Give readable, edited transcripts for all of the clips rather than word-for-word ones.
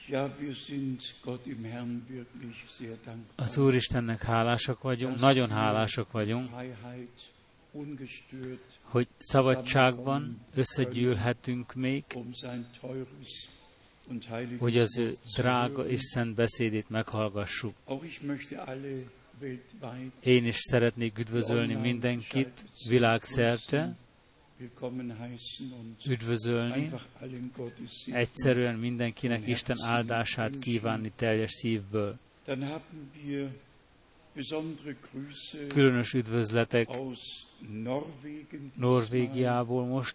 Az Úristennek hálásak vagyunk, nagyon hálásak vagyunk, hogy szabadságban összegyűlhetünk még, hogy az ő drága és szent beszédét meghallgassuk. Én is szeretnék üdvözölni mindenkit világszerte, üdvözölni, egyszerűen mindenkinek Isten áldását kívánni teljes szívből. Különös üdvözletek Norvégiából most,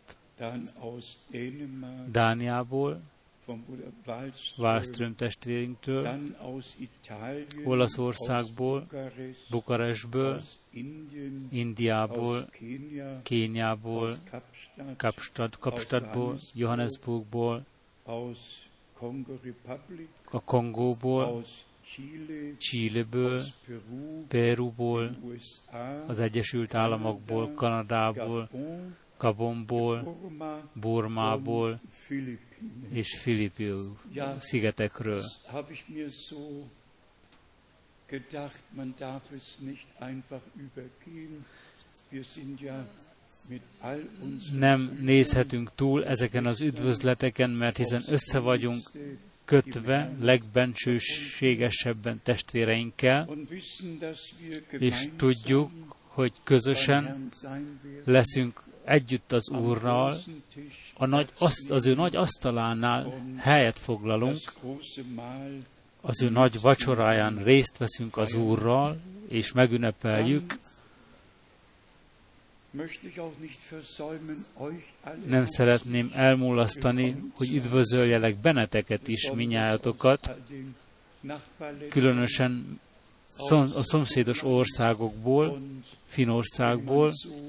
Dániából, Wallström testvérünktől, Olaszországból, Bukarestből, Indiából, Kéniából, Kapstadtból, Johannesburgból, a Kongóból, Chileből, Perúból, az Egyesült Államokból, Kanadából, Gabonból, Burmából és Filippi szigetekről. Nem nézhetünk túl ezeken az üdvözleteken, mert hiszen össze vagyunk kötve legbencsőségesebben testvéreinkkel, és tudjuk, hogy közösen leszünk együtt az Úrral, az ő nagy asztalánál helyet foglalunk, az ő nagy vacsoráján részt veszünk az Úrral, és megünnepeljük. Nem szeretném elmulasztani, hogy üdvözöljelek benneteket is, minnyájatokat, különösen a szomszédos országokból, Finnországból.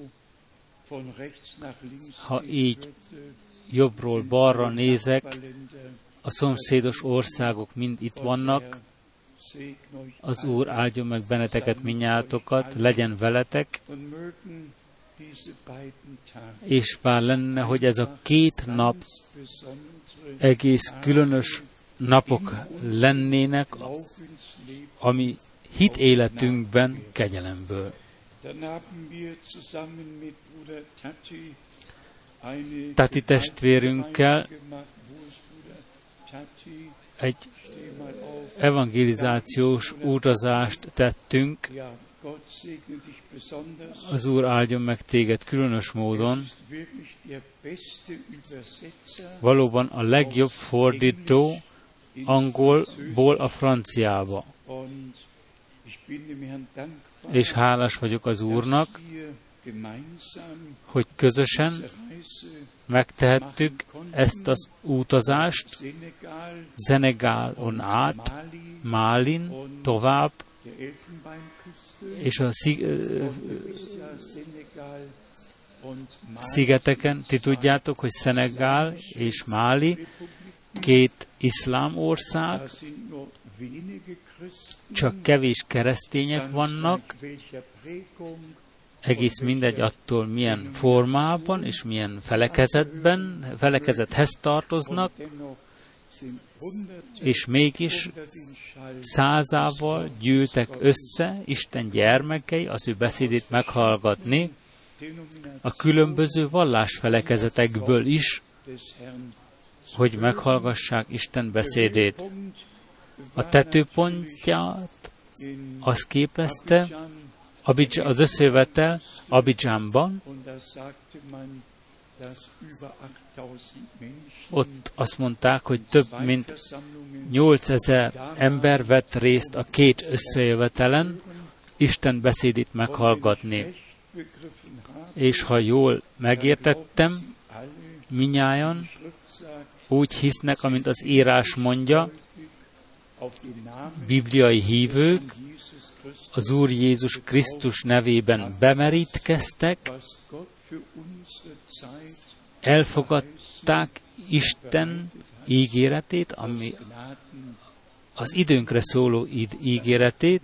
Ha így jobbról balra nézek, a szomszédos országok mind itt vannak. Az Úr áldjon meg benneteket, minnyájatokat, legyen veletek, és bár lenne, hogy ez a két nap egész különös napok lennének, ami hit életünkben kegyelemből. Tati testvérünkkel egy evangelizációs utazást tettünk. Az Úr áldjon meg téged különös módon. Valóban a legjobb fordító angolból a franciába. És hálás vagyok az Úrnak, hogy közösen megtehettük ezt az utazást Szenegálon át, Málin, tovább, és a szigeteken, ti tudjátok, hogy Szenegál és Máli két iszlám ország, csak kevés keresztények vannak, egész mindegy attól, milyen formában és milyen felekezethez tartoznak, és mégis 100-ával gyűltek össze Isten gyermekei az ő beszédét meghallgatni, a különböző vallásfelekezetekből is, hogy meghallgassák Isten beszédét. A tetőpontját az képezte az összejövetel Abidjanban. Ott azt mondták, hogy több mint 8000 ember vett részt a két összejövetelen Isten beszédét meghallgatni. És ha jól megértettem, minnyájan úgy hisznek, amint az írás mondja, bibliai hívők az Úr Jézus Krisztus nevében bemerítkeztek, elfogadták Isten ígéretét, ami az időnkre szóló ígéretét,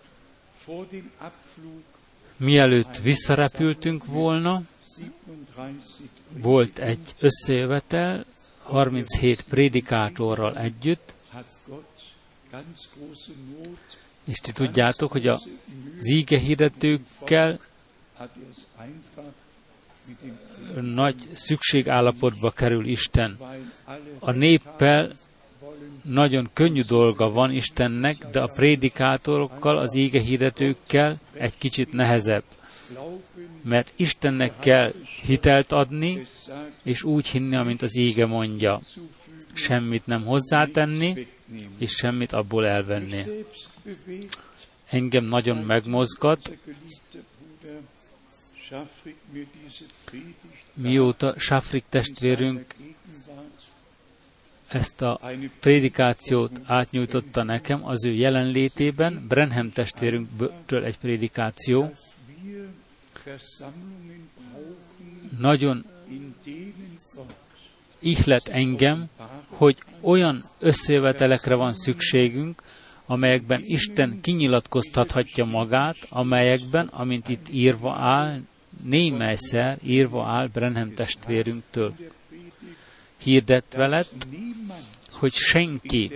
mielőtt visszarepültünk volna, volt egy összejövetel 37 prédikátorral együtt, és ti tudjátok, hogy az ígehirdetőkkel nagy szükségállapotba kerül Isten. A néppel nagyon könnyű dolga van Istennek, de a prédikátorokkal, az ígehirdetőkkel egy kicsit nehezebb. Mert Istennek kell hitelt adni, és úgy hinni, amint az íge mondja. Semmit nem hozzátenni, és semmit abból elvenni. Engem nagyon megmozgat, mióta Schafrik testvérünk ezt a prédikációt átnyújtotta nekem, az ő jelenlétében, Branham testvérünktől egy prédikáció, nagyon ihlet engem, hogy olyan összejövetelekre van szükségünk, amelyekben Isten kinyilatkoztathatja magát, amelyekben, amint itt írva áll, némelyszer írva áll Branham testvérünktől. Hirdetve lett, hogy senki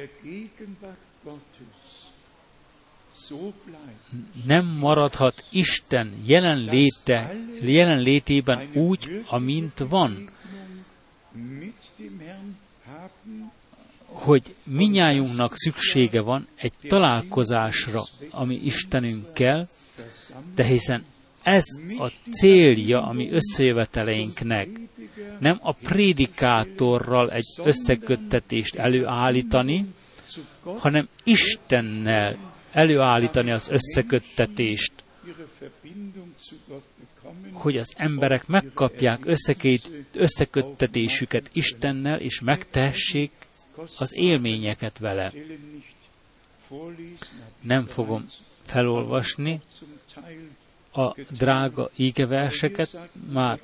nem maradhat Isten jelenlétében úgy, amint van. Hogy minnyájunknak szüksége van egy találkozásra, ami Istenünkkel, de hiszen ez a célja a mi összejöveteleinknek. Nem a prédikátorral egy összeköttetést előállítani, hanem Istennel előállítani az összeköttetést, hogy az emberek megkapják összeköttetésüket Istennel, és megtehessék az élményeket vele. Nem fogom felolvasni a drága ígeverseket, már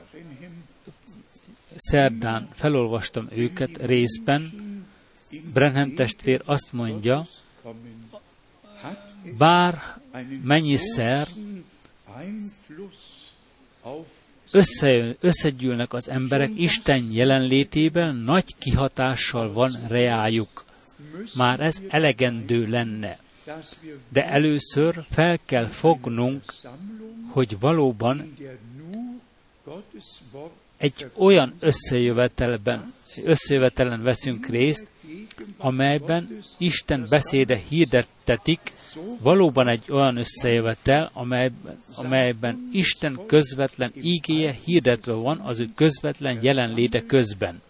szerdán felolvastam őket részben. Branham testvér azt mondja, bár mennyiszer összegyűlnek az emberek Isten jelenlétében, nagy kihatással van reájuk. Már ez elegendő lenne. De először fel kell fognunk, hogy valóban egy olyan összejövetelen veszünk részt, amelyben Isten beszéde hirdettetik, valóban egy olyan összejövetel, amelyben Isten közvetlen ígéje hirdetve van az ő közvetlen jelenléte közben.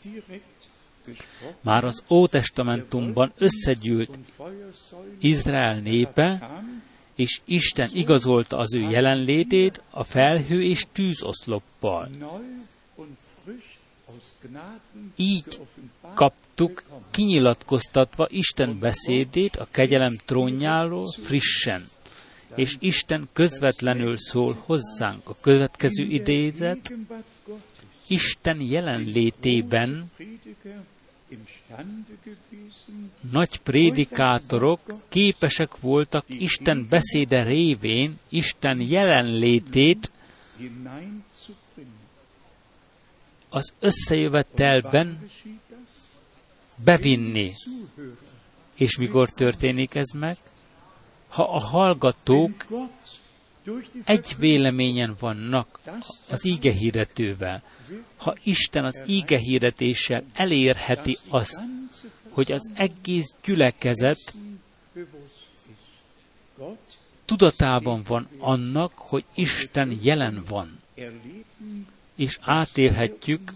Már az Ótestamentumban összegyűlt Izrael népe, és Isten igazolta az ő jelenlétét a felhő és tűzoszloppal. Így kaptuk kinyilatkoztatva Isten beszédét a kegyelem trónjáról frissen, és Isten közvetlenül szól hozzánk. A következő idézet, Isten jelenlétében nagy prédikátorok képesek voltak Isten beszéde révén Isten jelenlétét az összejövetelben bevinni. És mikor történik ez meg? Ha a hallgatók egy véleményen vannak az ígehirdetővel, ha Isten az ígehirdetéssel elérheti azt, hogy az egész gyülekezet tudatában van annak, hogy Isten jelen van, és átélhetjük,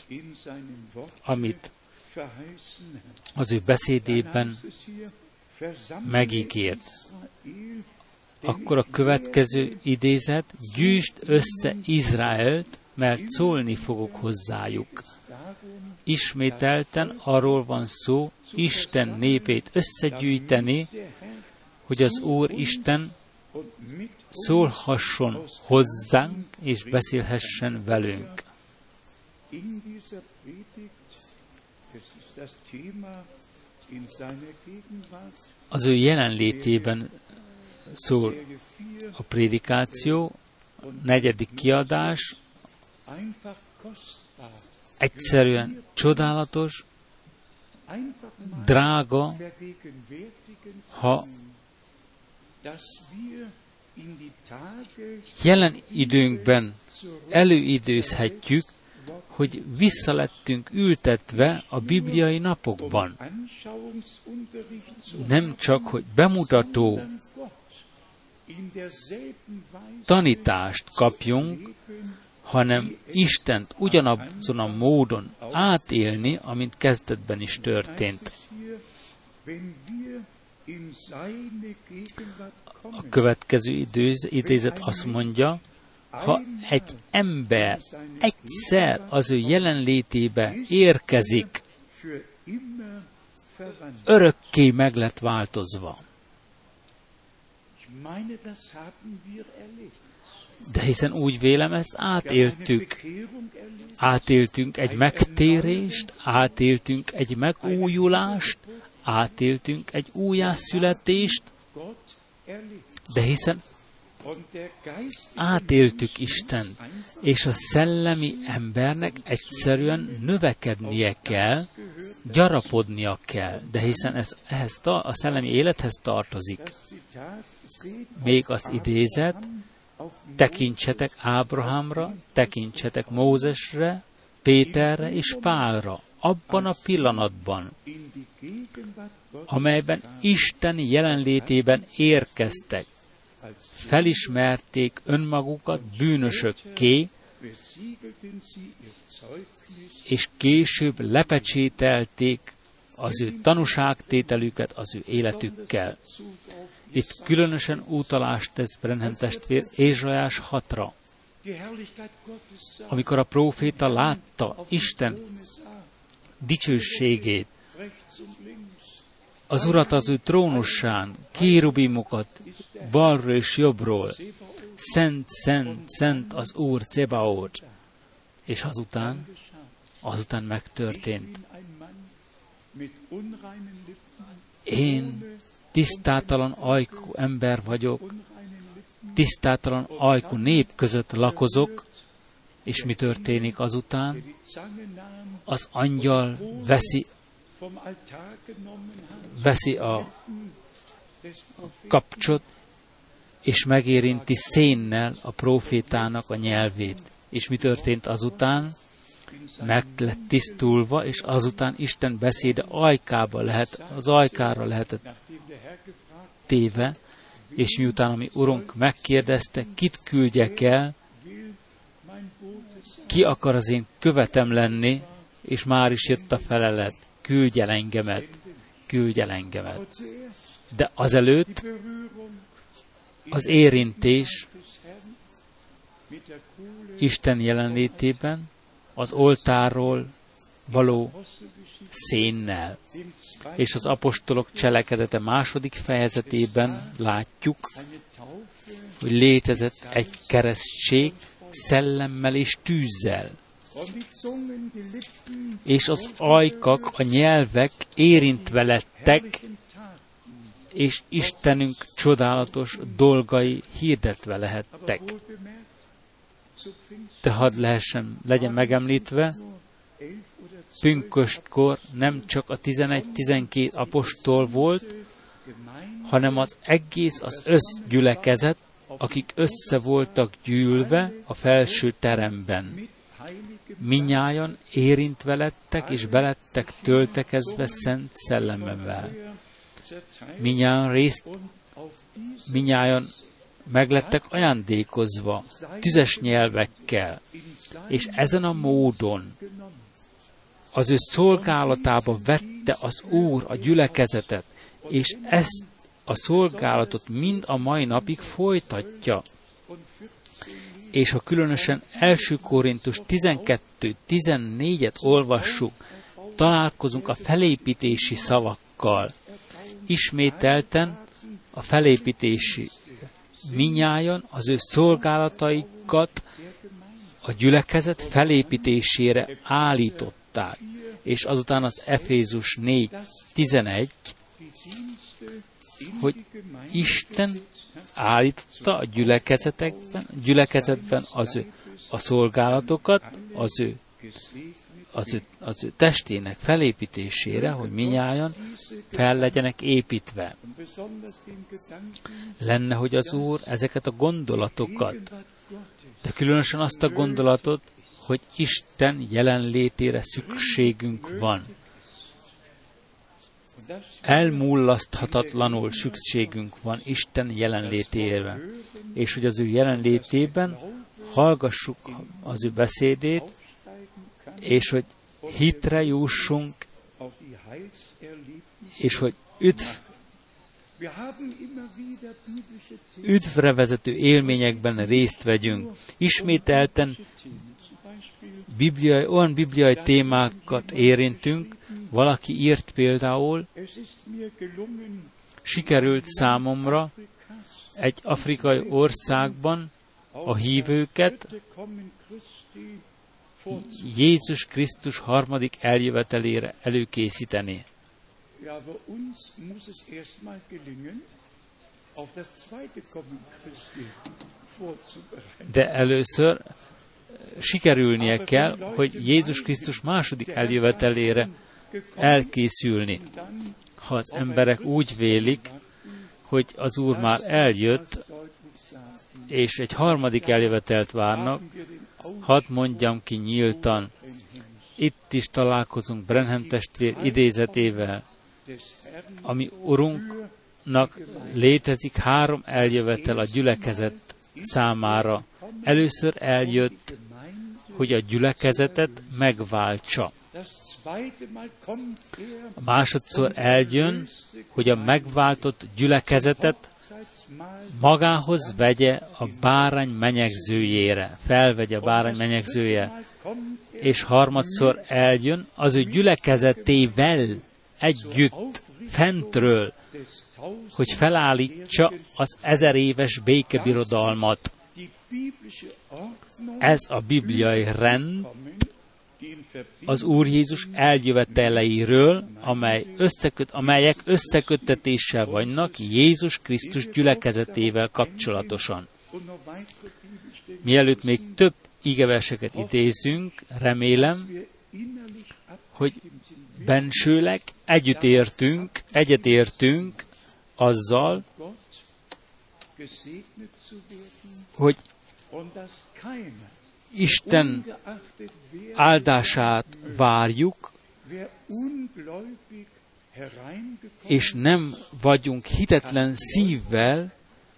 amit az ő beszédében megígért. Akkor a következő idézet, gyűjtsd össze Izraelt, mert szólni fogok hozzájuk. Ismételten arról van szó, Isten népét összegyűjteni, hogy az Úr Isten szólhasson hozzánk, és beszélhessen velünk. Az ő jelenlétében szól a prédikáció, 4. kiadás, egyszerűen csodálatos, drága, ha jelen időnkben előidézhetjük, hogy visszalettünk ültetve a bibliai napokban. Nem csak, hogy bemutató tanítást kapjunk, hanem Istent ugyanazon a módon átélni, amint kezdetben is történt. A következő idézet azt mondja, ha egy ember egyszer az ő jelenlétébe érkezik, örökké meg lett változva. De hiszen úgy vélem, ezt átéltük. Átéltünk egy megtérést, átéltünk egy megújulást, átéltünk egy újjászületést, de hiszen átéltük Istent, és a szellemi embernek egyszerűen növekednie kell, gyarapodnia kell, de hiszen ehhez a szellemi élethez tartozik. Még az idézet, tekintsetek Ábrahámra, tekintsetek Mózesre, Péterre és Pálra, abban a pillanatban, amelyben Isten jelenlétében érkeztek, felismerték önmagukat bűnösökké, és később lepecsételték az ő tanúságtételüket az ő életükkel. Itt különösen utalást tesz Branham testvér Ézsaiás 6-ra, amikor a próféta látta Isten dicsőségét, az Urat az ő trónussán, kérubimokat balról és jobbról, szent, szent, szent az Úr Cebaót, és azután megtörtént. Én tisztátalan ajkú ember vagyok, tisztátalan ajkú nép között lakozok, és mi történik azután? Az angyal veszi a kapcsot, és megérinti szénnel a prófétának a nyelvét. És mi történt azután? Meg lett tisztulva, és azután Isten beszéde az ajkára lehetett téve, és miután a mi Urunk megkérdezte, kit küldjek el, ki akar az én követem lenni, és már is jött a felelet, küldj el engemet, küldj el engemet. De azelőtt az érintés Isten jelenlétében, az oltárról való szénnel. És az apostolok cselekedete második fejezetében látjuk, hogy létezett egy keresztség szellemmel és tűzzel. És az ajkak, a nyelvek érintve lettek, és Istenünk csodálatos dolgai hirdetve lehettek. De hadd legyen megemlítve, pünköstkor nem csak a 11-12 apostol volt, hanem az összgyülekezet, akik össze voltak gyűlve a felső teremben. Minnyájan érintve lettek, és belettek töltekezve Szent Szellemével. Minnyájan meglettek ajándékozva tüzes nyelvekkel, és ezen a módon az ő szolgálatába vette az Úr a gyülekezetet, és ezt a szolgálatot mind a mai napig folytatja. És ha különösen 1. Korintus 12-14-et olvassuk, találkozunk a felépítési szavakkal. Ismételten a felépítési minnyájan az ő szolgálataikat a gyülekezet felépítésére állították. És azután az Efézus 4:11, hogy Isten állította a gyülekezetben a szolgálatokat, az ő testének felépítésére, hogy minnyájan fel legyenek építve. Lenne, hogy az Úr ezeket a gondolatokat, de különösen azt a gondolatot, hogy Isten jelenlétére szükségünk van. Elmullaszthatatlanul szükségünk van Isten jelenlétére, és hogy az ő jelenlétében hallgassuk az ő beszédét, és hogy hitre jussunk, és hogy üdvre vezető élményekben részt vegyünk. Ismételten olyan bibliai témákat érintünk. Valaki írt például, sikerült számomra egy afrikai országban a hívőket Jézus Krisztus harmadik eljövetelére előkészíteni. De először sikerülnie kell, hogy Jézus Krisztus második eljövetelére elkészülni. Ha az emberek úgy vélik, hogy az Úr már eljött, és egy harmadik eljövetelt várnak, hadd mondjam ki nyíltan, itt is találkozunk Branham testvér idézetével, ami Urunknak létezik 3 eljövetel a gyülekezet számára. Először eljött, hogy a gyülekezetet megváltsa. Másodszor eljön, hogy a megváltott gyülekezetet magához vegye a bárány menyegzőjére, felvegye a bárány menyegzője, és harmadszor eljön az ő gyülekezetével együtt, fentről, hogy felállítsa az 1000 éves békebirodalmat. Ez a bibliai rend az Úr Jézus eljöveteleiről, amelyek összeköttetéssel vannak Jézus Krisztus gyülekezetével kapcsolatosan. Mielőtt még több igeverseket idézünk, remélem, hogy bensőleg egyetértünk azzal, hogy Isten áldását várjuk, és nem vagyunk hitetlen szívvel,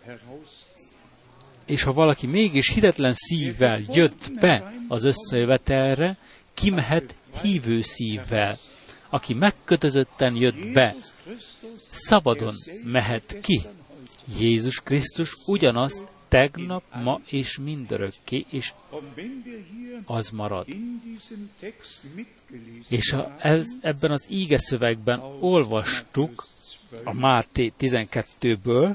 és ha valaki mégis hitetlen szívvel jött be az összejövetelre, kimehet hívő szívvel. Aki megkötözötten jött be, szabadon mehet ki. Jézus Krisztus ugyanaz tegnap, ma és mindörökké, és az marad. És ha ebben az ígeszövegben olvastuk a Máté 12-ből,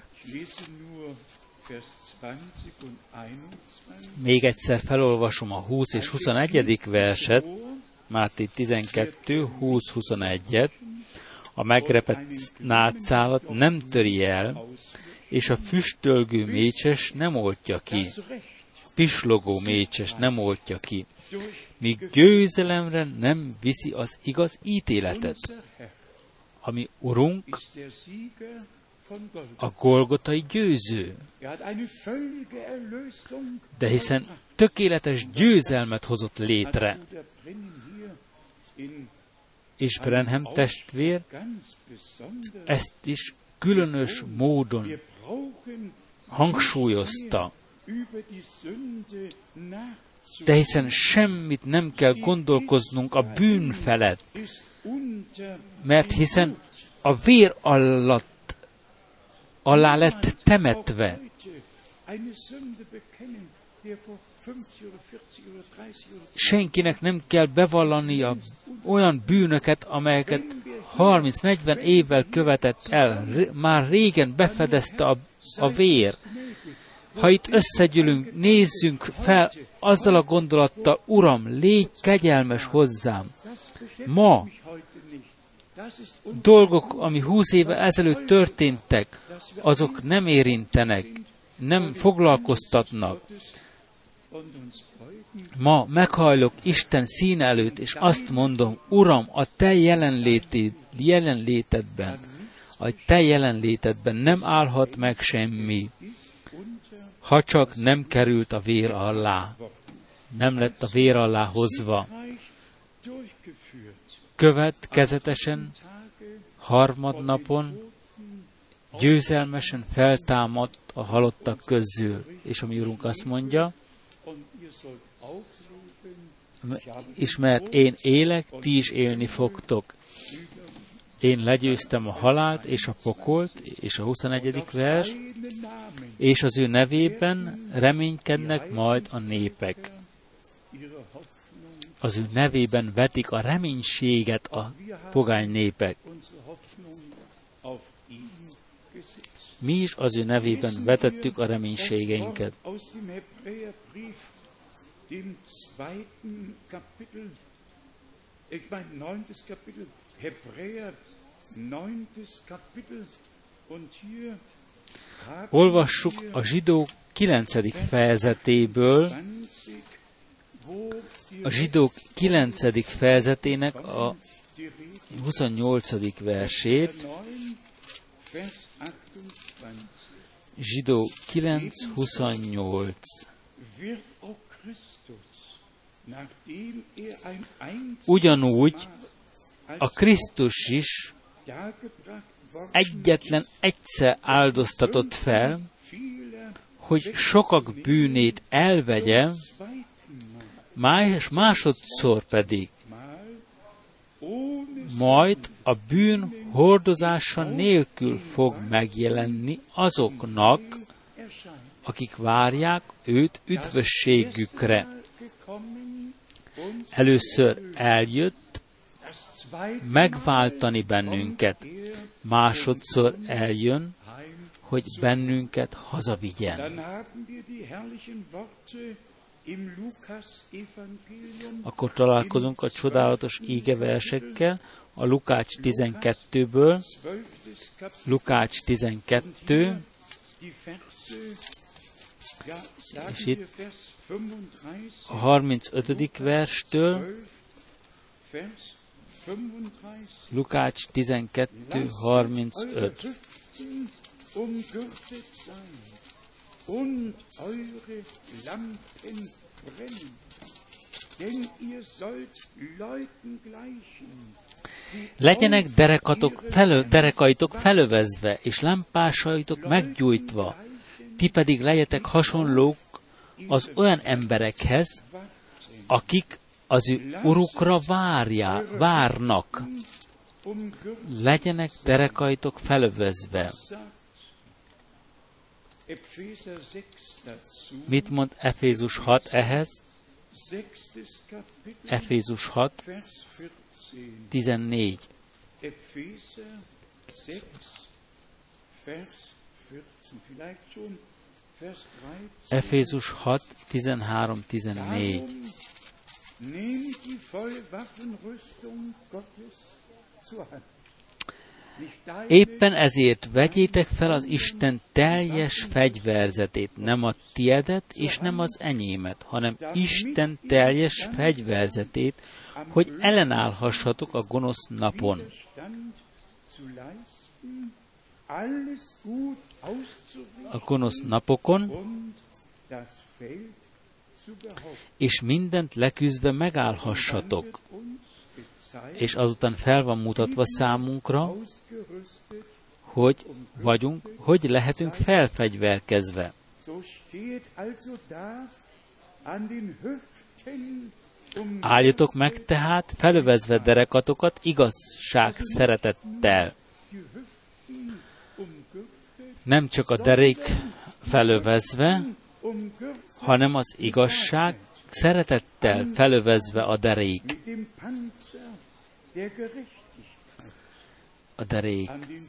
még egyszer felolvasom a 20 és 21. verset, Máté 12, 20-21-et, a megrepett nátszálat nem töri el, és a füstölgő mécses nem oltja ki, pislogó mécses nem oltja ki, míg győzelemre nem viszi az igaz ítéletet. Ami Urunk a golgotai győző. De hiszen tökéletes győzelmet hozott létre. És Branham testvér ezt is különös módon hangsúlyozta. De hiszen semmit nem kell gondolkoznunk a bűn felett, mert hiszen a vér alá lett temetve. Senkinek nem kell bevallania olyan bűnöket, amelyeket 30-40 évvel követett el. Már régen befedezte a vér. Ha itt összegyűlünk, nézzünk fel azzal a gondolattal, Uram, légy kegyelmes hozzám. Ma dolgok, ami 20 éve ezelőtt történtek, azok nem érintenek, nem foglalkoztatnak. Ma meghajlok Isten színe előtt, és azt mondom, Uram, a Te jelenlétedben nem állhat meg semmi, ha csak nem került a vér alá, nem lett a vér alá hozva. Következetesen harmadnapon győzelmesen feltámadt a halottak közül. És a mi Urunk azt mondja, és mert én élek, ti is élni fogtok. Én legyőztem a halált és a pokolt, és a 21. vers, és az ő nevében reménykednek majd a népek. Az ő nevében vetik a reménységet a pogány népek. Mi is az ő nevében vetettük a reménységeinket. Olvassuk a Zsidók 9. fejezetéből, a Zsidók 9. fejezetének a 28. versét. Zsidó 9:28. Ugyanúgy a Krisztus is egyetlen egyszer áldoztatott fel, hogy sokak bűnét elvegye, másodszor pedig majd a bűn hordozása nélkül fog megjelenni azoknak, akik várják őt üdvösségükre. Először eljött megváltani bennünket, másodszor eljön, hogy bennünket hazavigyen. Akkor találkozunk a csodálatos ígeversekkel, a Lukács 12-ből, Lukács 12, és itt a 35. verstől, Lukács 12, 35. Und eure Lampen brennen, denn ihr sollt Leuten gleichen. Legyenek derekaitok felövezve, és lámpásaitok meggyújtva, ti pedig legyetek hasonlók az olyan emberekhez, akik az ő urukra várnak. Legyenek derekaitok felövezve. Mit mond Efézus 6 ehhez? Efézus 6, 14. Efézus 6, 13, 14. Éppen ezért vegyétek fel az Isten teljes fegyverzetét, nem a tiedet és nem az enyémet, hanem Isten teljes fegyverzetét, hogy ellenállhassatok a gonosz napon. A gonosz napokon, és mindent leküzdve megállhassatok. És azután fel van mutatva számunkra, hogy lehetünk felfegyverkezve. Álljatok meg tehát, felövezve derekatokat igazság szeretettel. Nem csak a derék felövezve, hanem az igazság szeretettel felövezve a derék. A derék.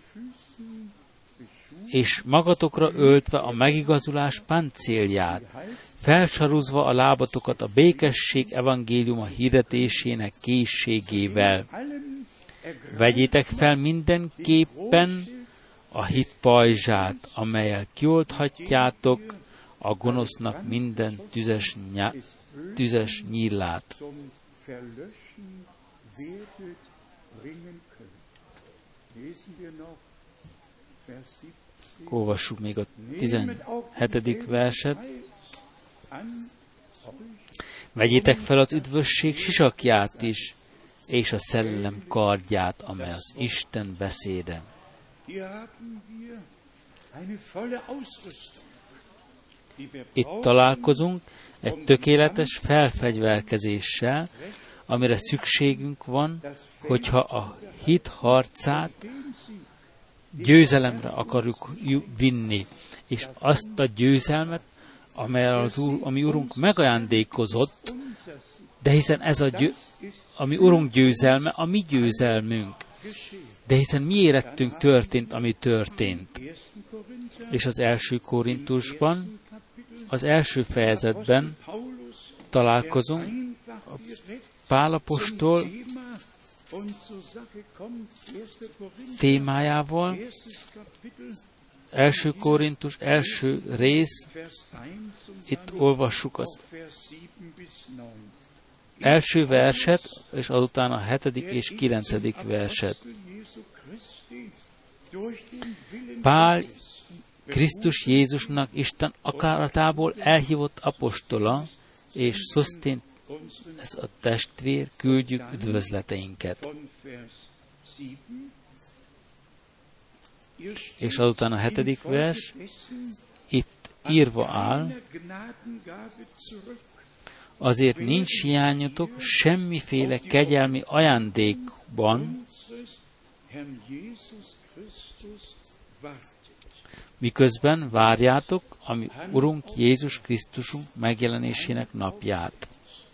És magatokra öltve a megigazulás páncélját, felsaruzva a lábatokat a békesség evangéliuma hirdetésének készségével. Vegyétek fel mindenképpen a hit pajzsát, amellyel kiolthatjátok a gonosznak minden tüzes nyíllát. Olvassuk még a 17. verset. Vegyétek fel az üdvösség sisakját is, és a szellem kardját, amely az Isten beszéde. Itt találkozunk egy tökéletes felfegyverkezéssel, amire szükségünk van, hogyha a hit harcát győzelemre akarjuk vinni, és azt a győzelmet, amelyel ami Urunk megajándékozott, de hiszen ez ami Urunk győzelme, a mi győzelmünk. De hiszen mi érettünk történt, ami történt. És az első Korintusban, az első fejezetben találkozunk Pál apostol témájával. Első Korintus, első rész, itt olvassuk az első verset, és azután a 7. és 9. verset. Pál Krisztus Jézusnak Isten akaratából elhívott apostola, és Szosztént, ez a testvér, küldjük üdvözleteinket. És azután a 7. vers, itt írva áll, azért nincs hiányotok semmiféle kegyelmi ajándékban, miközben várjátok a mi Urunk Jézus Krisztusunk megjelenésének napját.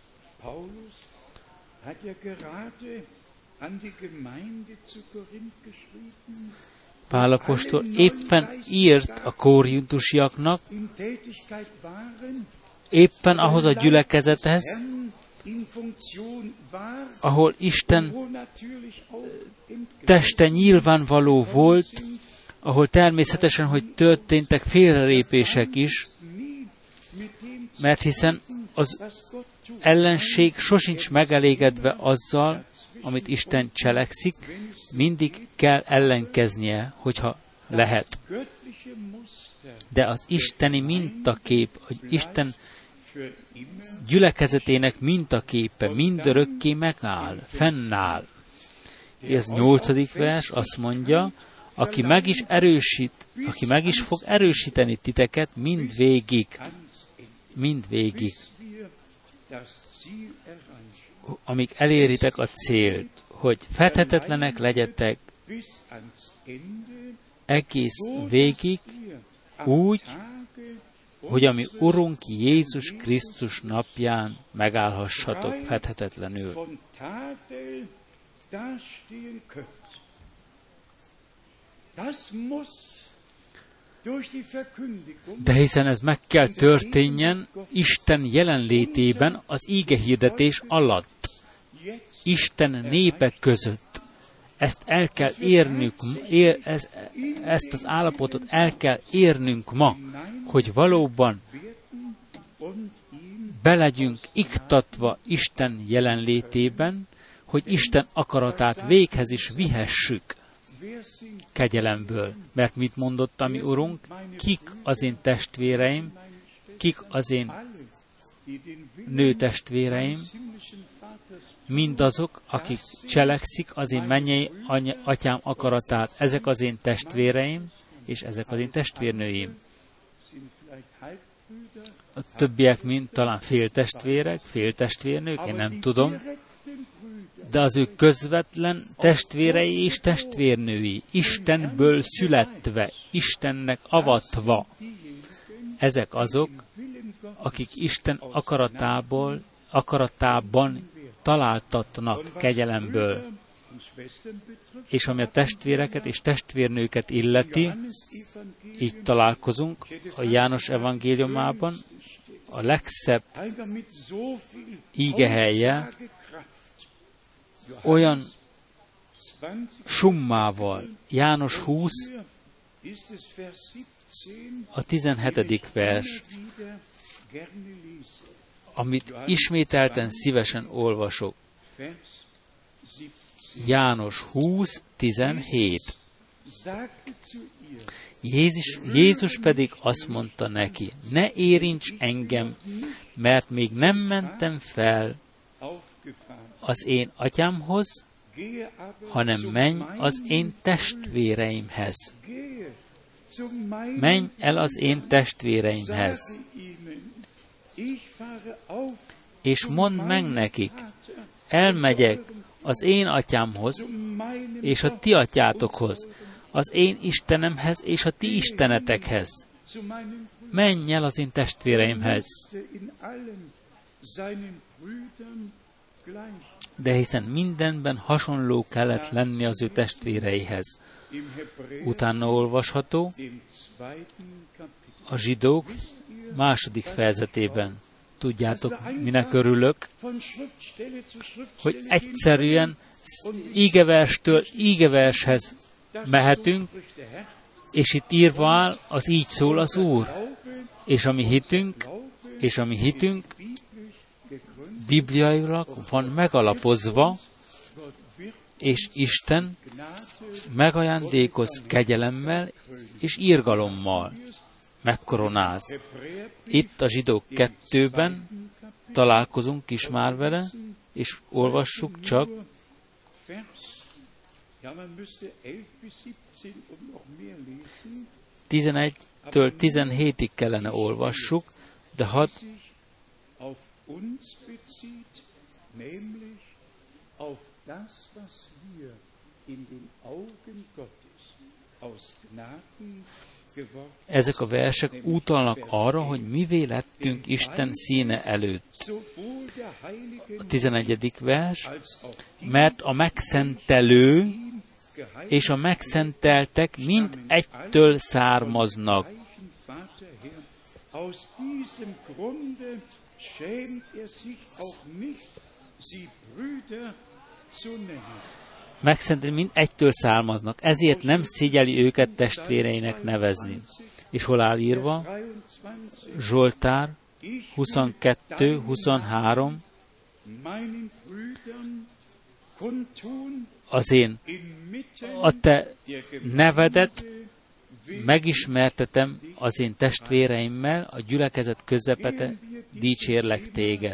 Pál apostol éppen írt a korintusiaknak, éppen ahhoz a gyülekezethez, ahol Isten teste nyilvánvaló volt, ahol természetesen, hogy történtek félrelépések is, mert hiszen az ellenség sosincs megelégedve azzal, amit Isten cselekszik, mindig kell ellenkeznie, hogyha lehet. De az isteni mintakép, hogy Isten gyülekezetének mintaképe mindörökké megáll, fennáll. Ez 8. vers azt mondja, aki meg is fog erősíteni titeket mindvégig, amíg eléritek a célt, hogy fedhetetlenek legyetek egész végig, úgy, hogy a mi Urunk Jézus Krisztus napján megállhassatok fedhetetlenül. De hiszen ez meg kell történjen Isten jelenlétében az ígehirdetés alatt, Isten népek között. Ezt el kell érnünk, ezt az állapotot el kell érnünk ma, hogy valóban belegyünk iktatva Isten jelenlétében, hogy Isten akaratát véghez is vihessük kegyelemből. Mert mit mondott a mi Urunk? Kik az én testvéreim, kik az én nőtestvéreim, mindazok, akik cselekszik az én mennyei atyám akaratát. Ezek az én testvéreim, és ezek az én testvérnőim. A többiek mind talán féltestvérek, féltestvérnők, én nem tudom, de az ő közvetlen testvérei és testvérnői, Istenből születve, Istennek avatva. Ezek azok, akik Isten akaratában találtatnak kegyelemből. És ami a testvéreket és testvérnőket illeti, így találkozunk a János evangéliumában, a legszebb ígehelye olyan summával. János 20, a 17. vers, amit ismételten szívesen olvasok. János 20:17. Jézus pedig azt mondta neki, ne érints engem, mert még nem mentem fel az én atyámhoz, hanem menj az én testvéreimhez. Menj el az én testvéreimhez, és mondd meg nekik, elmegyek az én atyámhoz, és a ti atyátokhoz, az én Istenemhez, és a ti istenetekhez. Menj el az én testvéreimhez. De hiszen mindenben hasonló kellett lenni az ő testvéreihez. Utána olvasható a Zsidók 2. fejezetében. Tudjátok, minek örülök? Hogy egyszerűen ígeverstől ígevershez mehetünk, és itt írva áll, az így szól az Úr. És a mi hitünk bibliailag van megalapozva, és Isten megajándékoz kegyelemmel és irgalommal, megkoronáz. Itt a Zsidók 2-ben találkozunk is már vele, és olvassuk csak 11-től 17-ig kellene olvassuk, de hadd ezek a versek utalnak arra, hogy mivé lettünk Isten színe előtt. A 11. vers, mert a megszentelő és a megszenteltek mind egytől származnak. Megszentelő mind egytől származnak, ezért nem szégyeli őket testvéreinek nevezni. És hol áll írva? Zsoltár 22-23. Az én a te nevedet megismertetem az én testvéreimmel, a gyülekezet közepete dicsérlek téged.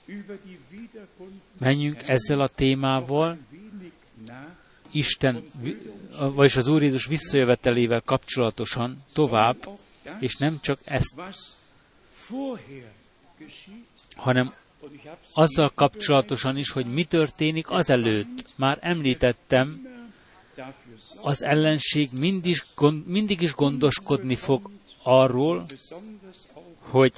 Menjünk ezzel a témával, Isten, vagyis az Úr Jézus visszajövetelével kapcsolatosan tovább, és nem csak ezt, hanem azzal kapcsolatosan is, hogy mi történik azelőtt. Már említettem, az ellenség mindig is gondoskodni fog arról, hogy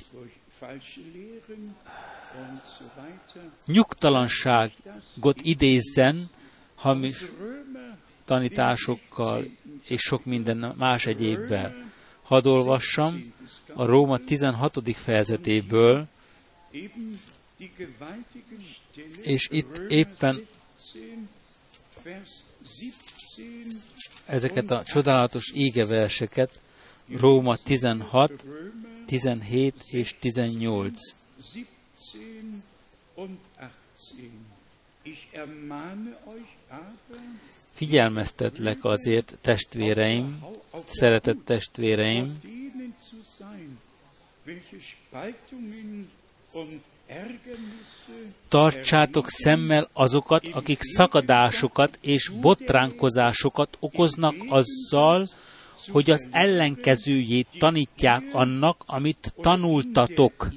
nyugtalanságot idézzen hamis tanításokkal és sok minden más egyébbel. Hadd olvassam a Róma 16. fejezetéből, és itt éppen ezeket a csodálatos égeverseket, Róma 16, 17 és 18. Figyelmeztetlek azért, testvéreim, szeretett testvéreim, tartsátok szemmel azokat, akik szakadásokat és botránkozásokat okoznak azzal, hogy az ellenkezőjét tanítják annak, amit tanultatok.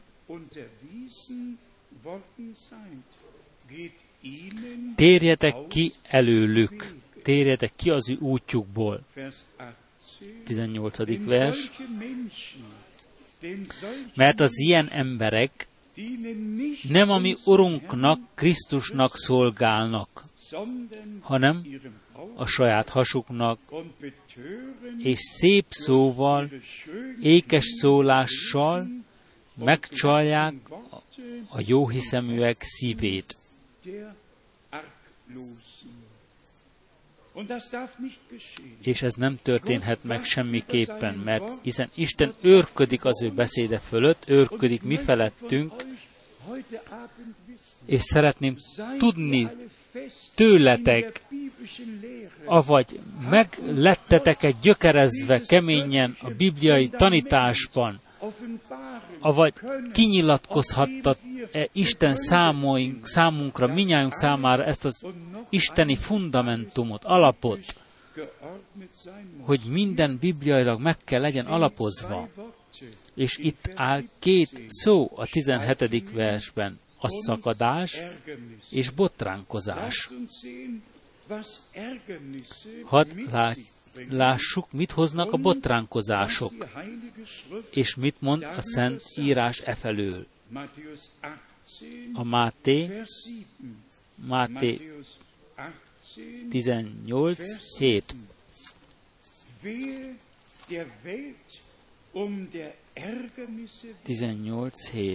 Térjetek ki előlük, térjetek ki az ő útjukból. 18. vers. Mert az ilyen emberek nem a mi Urunknak, Krisztusnak szolgálnak, hanem a saját hasuknak, és szép szóval, ékes szólással megcsalják a jóhiszeműek szívét. És ez nem történhet meg semmiképpen, mert hiszen Isten őrködik az ő beszéde fölött, őrködik mi felettünk, És szeretném tudni tőletek, avagy meglettetek-e gyökerezve keményen a bibliai tanításban, avagy kinyilatkozhatta-e Isten számunkra, minnyájunk számára ezt az isteni fundamentumot, alapot, hogy minden bibliailag meg kell legyen alapozva. És itt áll 2 szó a 17. versben, a szakadás és botránkozás. Hadd lássuk, mit hoznak a botránkozások, és mit mond a Szent Írás efelől. A Máté 18:7. 18:7.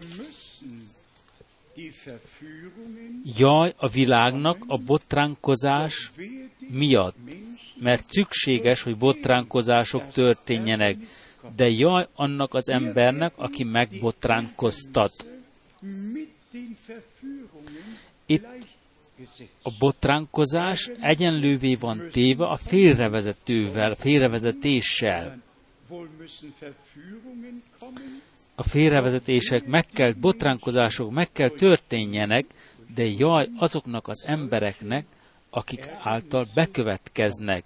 Jaj a világnak a botránkozás miatt, mert szükséges, hogy botránkozások történjenek, de jaj annak az embernek, aki megbotránkoztat. Itt a botránkozás egyenlővé van téve a félrevezetéssel. A félrevezetések botránkozások meg kell történjenek, de jaj azoknak az embereknek, akik által bekövetkeznek.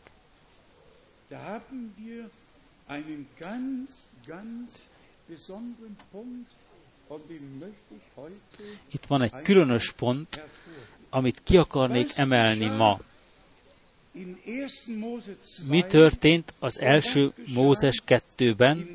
Itt van egy különös pont, amit ki akarnék emelni ma. Mi történt az első Mózes 2-ben,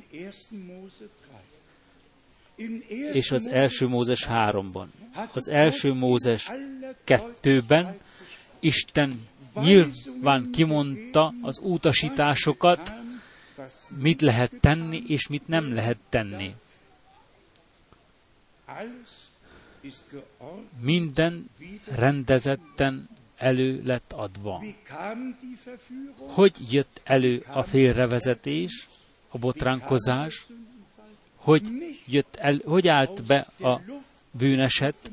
és az első Mózes 3-ban. Az első Mózes 2-ben Isten nyilván kimondta az utasításokat, mit lehet tenni, és mit nem lehet tenni. Minden rendezetten elő lett adva. Hogy jött elő a félrevezetés, a botránkozás? Hogy állt be a bűneset?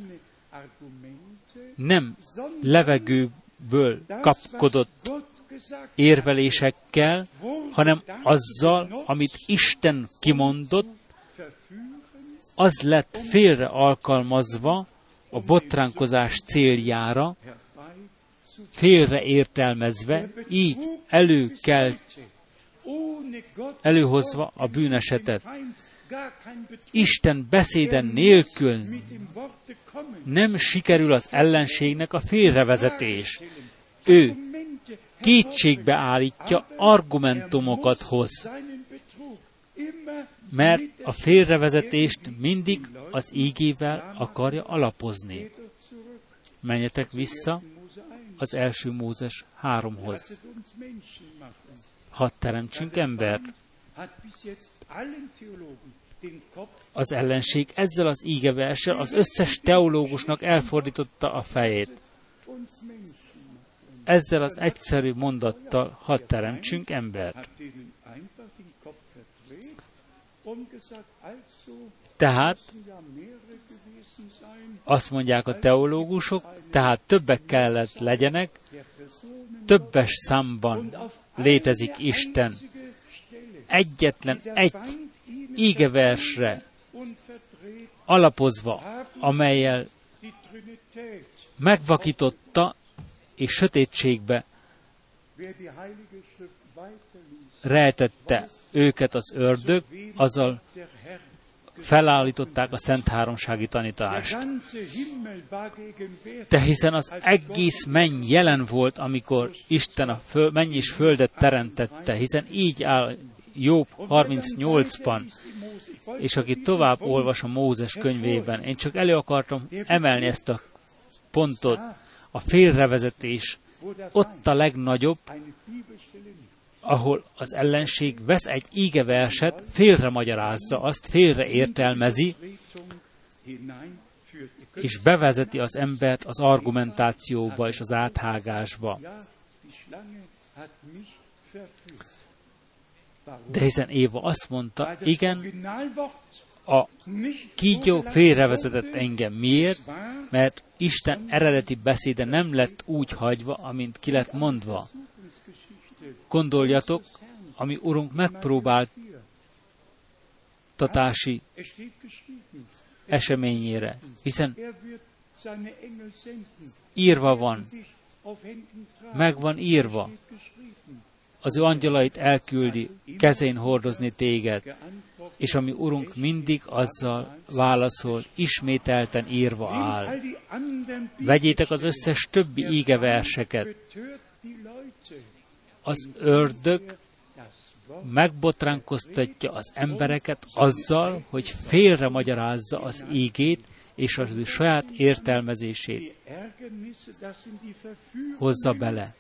Nem levegőből kapkodott érvelésekkel, hanem azzal, amit Isten kimondott, az lett félre alkalmazva a botránkozás céljára, félre értelmezve, így előhozva a bűnesetet. Isten beszéden nélkül nem sikerül az ellenségnek a félrevezetés. Ő kétségbe állítja, argumentumokat hoz, mert a félrevezetést mindig az ígével akarja alapozni. Menjetek vissza az első Mózes 3-hoz. Hadd teremtsünk embert. Az ellenség ezzel az ígeverssel az összes teológusnak elfordította a fejét. Ezzel az egyszerű mondattal hadd teremtsünk embert. Tehát azt mondják a teológusok, tehát többek kellett legyenek, többes számban létezik Isten. Egyetlen egy ígeversre alapozva, amellyel megvakította és sötétségbe rejtette őket az ördög, azzal felállították a Szent Háromsági tanítást. De hiszen az egész menny jelen volt, amikor Isten a menny és földet teremtette, hiszen így áll Jobb 38-ban, és aki tovább olvas a Mózes könyvében, én csak elő akartam emelni ezt a pontot, a félrevezetés ott a legnagyobb, ahol az ellenség vesz egy ígeverset, félre magyarázza azt, félre értelmezi, és bevezeti az embert az argumentációba és az áthágásba. De hiszen Éva azt mondta, igen, A kígyó félrevezetett engem. Miért? Mert Isten eredeti beszéde nem lett úgy hagyva, amint ki lett mondva. Gondoljatok, ami Urunk megpróbáltatási eseményére, hiszen írva van, meg van írva, az ő angyalait elküldi kezén hordozni téged, és ami Urunk mindig azzal válaszol, ismételten írva áll. Vegyétek az összes többi ígeverseket. Az ördög megbotránkoztatja az embereket azzal, hogy félre magyarázza az ígét, és az ő saját értelmezését hozza bele.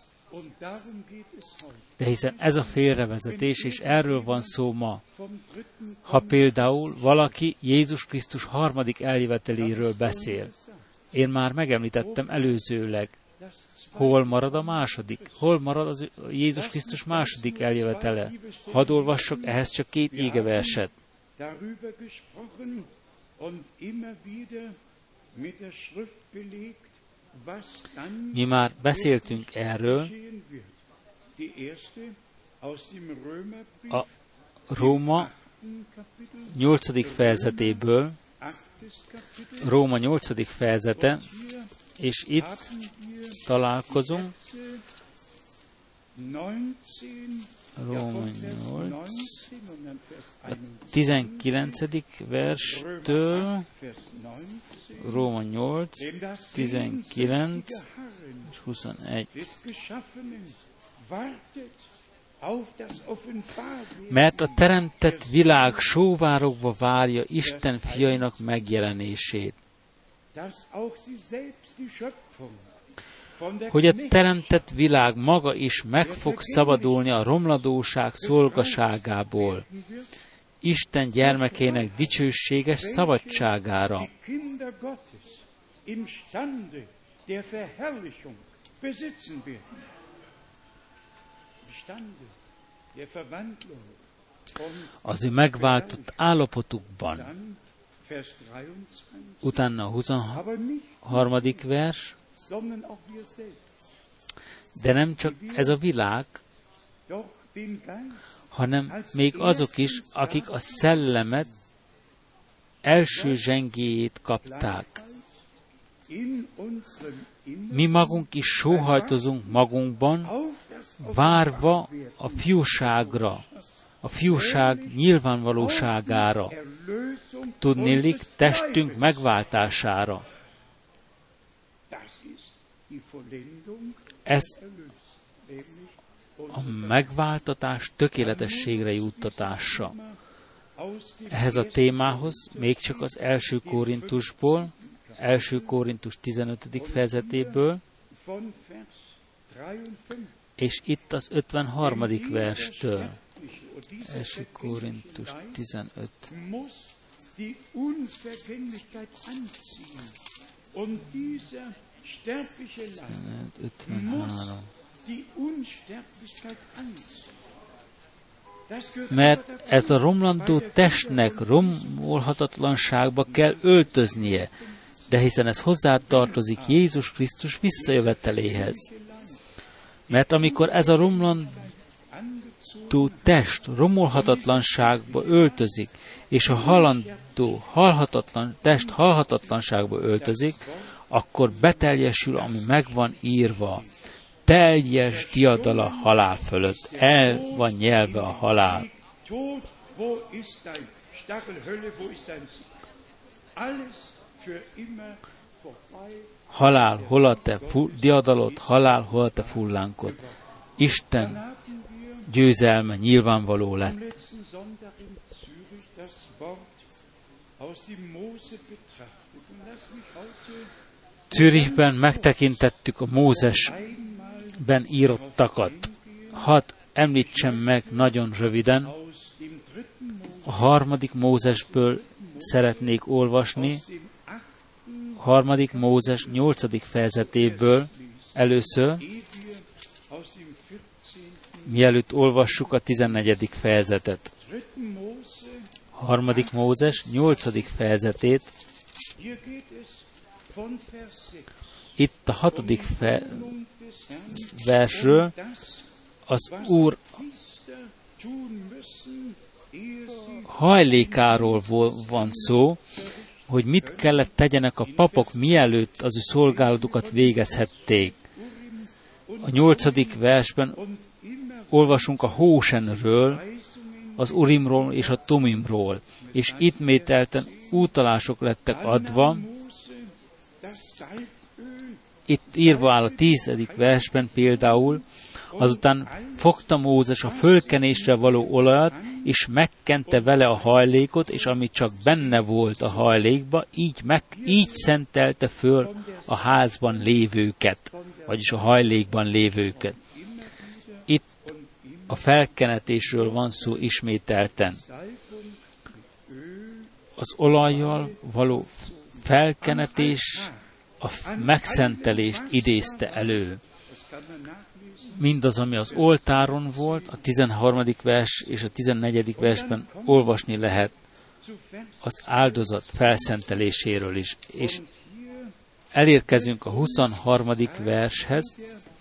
De hiszen ez a félrevezetés, és erről van szó ma. Ha például valaki Jézus Krisztus harmadik eljöveteléről beszél, én már megemlítettem előzőleg, hol marad a második? Hol marad az Jézus Krisztus második eljövetele? Hadd olvassok ehhez csak 2 ígeverset. Mi már beszéltünk erről a Róma 8. fejezetéből, Róma 8. fejezete, és itt találkozunk Róma 8, a 19. verstől, Róma 8, 19 és 21. Mert a teremtett világ sóvárogva várja Isten fiainak megjelenését, hogy a teremtett világ maga is meg fog szabadulni a romladóság szolgaságából, Isten gyermekének dicsőséges szabadságára. Az ő megváltott állapotukban. Utána a 23. vers, de nem csak ez a világ, hanem még azok is, akik a szellemet első zsengéjét kapták. Mi magunk is sóhajtozunk magunkban, várva a fiúságra, a fiúság nyilvánvalóságára, tudniillik testünk megváltására. Ez a megváltatás tökéletességre juttatása. Ehhez a témához még csak az 1. Korintusból, 1. Korintus 15. fejezetéből, és itt az 53. verstől, 1. Korintus 15. 53. Mert ez a romlandó testnek romolhatatlanságba kell öltöznie, de hiszen ez hozzátartozik Jézus Krisztus visszajöveteléhez. Mert amikor ez a romlandó test romolhatatlanságba öltözik, és a halhatatlan test halhatatlanságba öltözik, akkor beteljesül, ami megvan írva. Teljes diadala halál fölött. El van nyelve a halál. Halál, hol a te diadalod, halál, hol a te fullánkod. Isten győzelme nyilvánvaló lett. Zürichben megtekintettük a Mózesben írottakat. Hadd említsem meg nagyon röviden. A 3. Mózesből szeretnék olvasni. 3. Mózes 8. fejezetéből először, mielőtt olvassuk a 14. fejezetet. Harmadik Mózes 8. fejezetét. Itt a 6. versről az Úr hajlékáról van szó, hogy mit kellett tegyenek a papok, mielőtt az ő szolgálatukat végezhették. A 8. versben olvasunk a Hósenről, az Urimról és a Tumimról, és ismételten utalások lettek adva. Itt írva áll a 10. versben például, azután fogta Mózes a fölkenésre való olajat, és megkente vele a hajlékot, és ami csak benne volt a hajlékba, így szentelte föl a házban lévőket, vagyis a hajlékban lévőket. Itt a felkenetésről van szó ismételten. Az olajjal való felkenetés a megszentelést idézte elő. Mindaz, ami az oltáron volt, a 13. vers és a 14. versben olvasni lehet az áldozat felszenteléséről is. És elérkezünk a 23. vershez.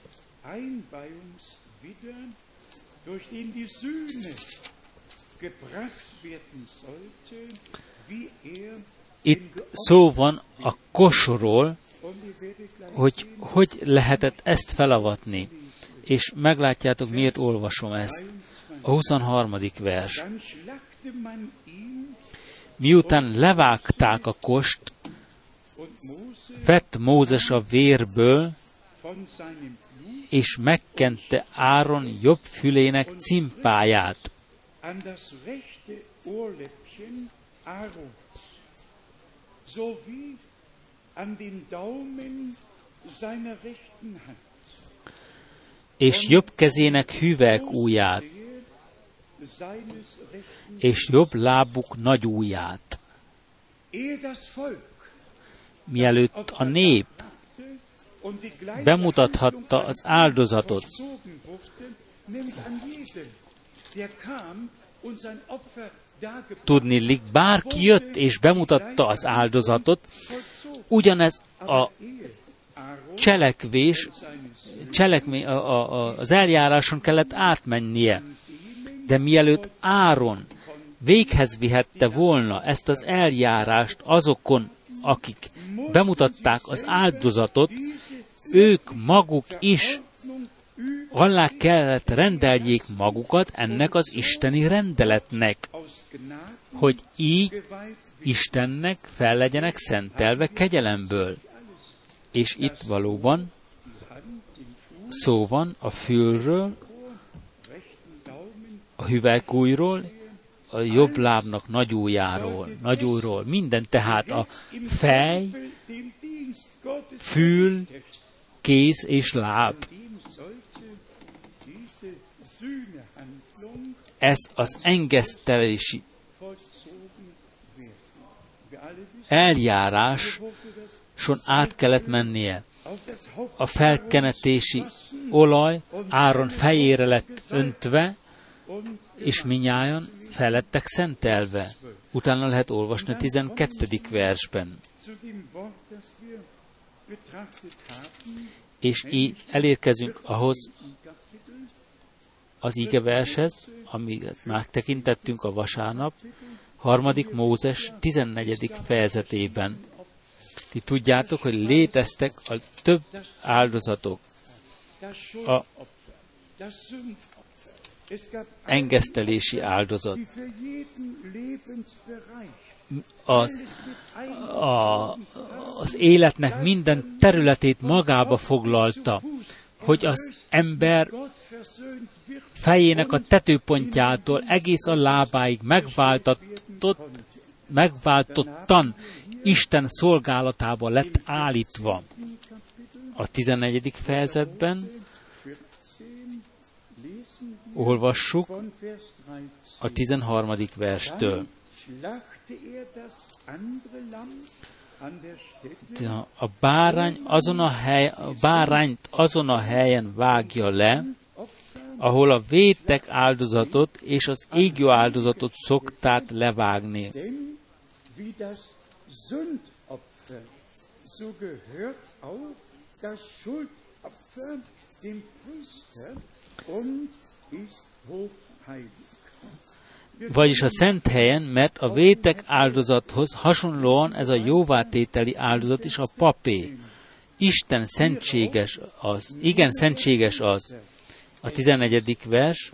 Itt szó van a kosról, hogy lehetett ezt felavatni. És meglátjátok, miért olvasom ezt. A 23. vers. Miután levágták a kost, vett Mózes a vérből, és megkente Áron jobb fülének cimpáját. És jobb kezének hüvelykujját, és jobb lábuk nagy ujját. Mielőtt a nép bemutathatta az áldozatot, tudniillik, bárki jött és bemutatta az áldozatot, ugyanez a az eljáráson kellett átmennie. De mielőtt Áron véghez vihette volna ezt az eljárást azokon, akik bemutatták az áldozatot, ők maguk is alá kellett rendeljék magukat ennek az isteni rendeletnek, hogy így Istennek fel legyenek szentelve kegyelemből. És itt valóban szó van a fülről, a hüvelykujjról, a jobb lábnak nagy ujjról, minden, tehát a fej, fül, kéz és láb. Ez az engesztelési eljáráson át kellett mennie. A felkenetési olaj Áron fejére lett öntve, és minnyájan fel lettek szentelve. Utána lehet olvasni a 12. versben. És így elérkezünk ahhoz az igevershez, amit megtekintettünk a vasárnap, 3. Mózes 14. fejezetében. Ti tudjátok, hogy léteztek a több áldozatok. A engesztelési áldozat. Az életnek minden területét magába foglalta, hogy az ember fejének a tetőpontjától egész a lábáig megváltottan Isten szolgálatába lett állítva. A 14. fejezetben olvassuk a 13. verstől. A bárányt azon a helyen vágja le, ahol a vétek áldozatot és az égő áldozatot szokták levágni. Vagyis a szent helyen, mert a vétek áldozathoz hasonlóan ez a jóvátételi áldozat is a papé. Isten szentséges az, igen szentséges az. A 14. vers.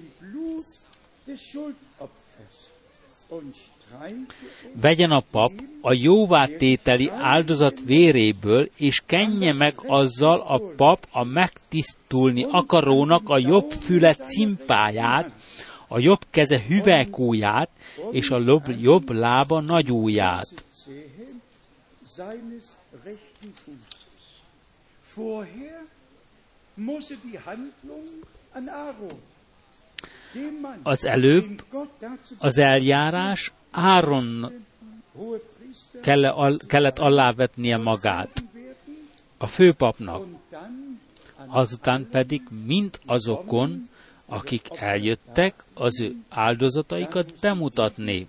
Vegyen a pap a jóvátételi áldozat véréből, és kenje meg azzal a pap a megtisztulni akarónak a jobb füle cimpáját, a jobb keze hüvelykúját, és a jobb lába nagyujját. Az előbb az eljárás Áron kellett alávetnie magát a főpapnak, azután pedig mind azokon, akik eljöttek, az ő áldozataikat bemutatni.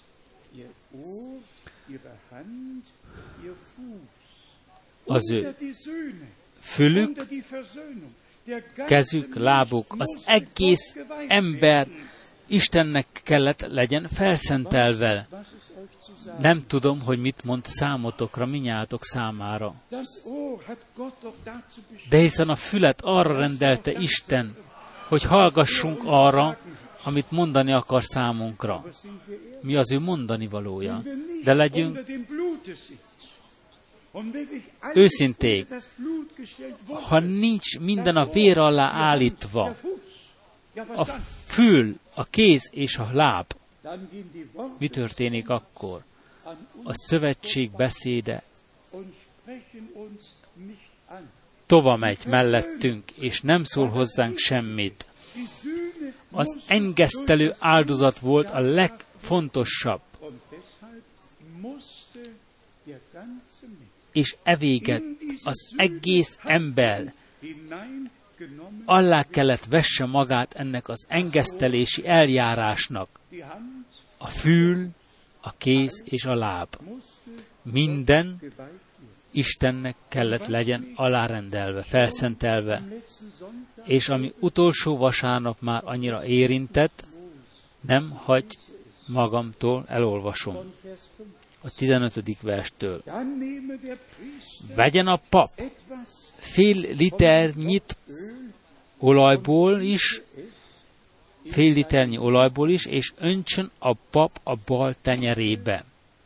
Az ő fülük, kezük, lábuk, az egész ember Istennek kellett legyen felszentelve. Nem tudom, hogy mit mond számotokra, minnyátok számára. De hiszen a fület arra rendelte Isten, hogy hallgassunk arra, amit mondani akar számunkra. Mi az ő mondani valója. De legyünk őszinték. Ha nincs minden a vér alá állítva, a fül, a kéz és a láb, mi történik akkor? A szövetség beszéde tova megy mellettünk, és nem szól hozzánk semmit. Az engesztelő áldozat volt a legfontosabb. És evéget az egész ember alá kellett vesse magát ennek az engesztelési eljárásnak. A fül, a kéz és a láb. Minden Istennek kellett legyen alárendelve, felszentelve. És ami utolsó vasárnap már annyira érintett, nem hagy magamtól, elolvasom. A 15. verstől. Vegyen a pap fél liternyi olajból is, és öntsön a pap a bal tenyerébe.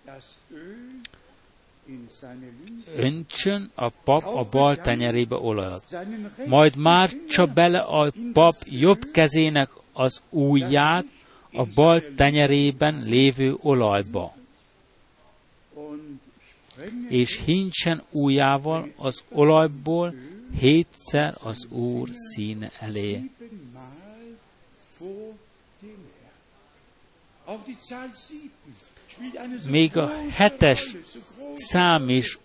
Öntsön a pap a bal tenyerébe olajat. Majd mártsa bele a pap jobb kezének az ujját a bal tenyerében lévő olajba, és hincsen ujjával az olajból 7-szer az Úr színe elé. Még a 7-es szám is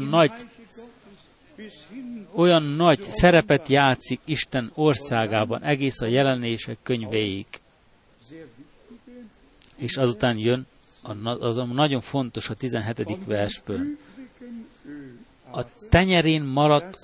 olyan nagy szerepet játszik Isten országában, egész a Jelenések könyvéig. És azután jön az nagyon fontos a 17. versből. A tenyerén maradt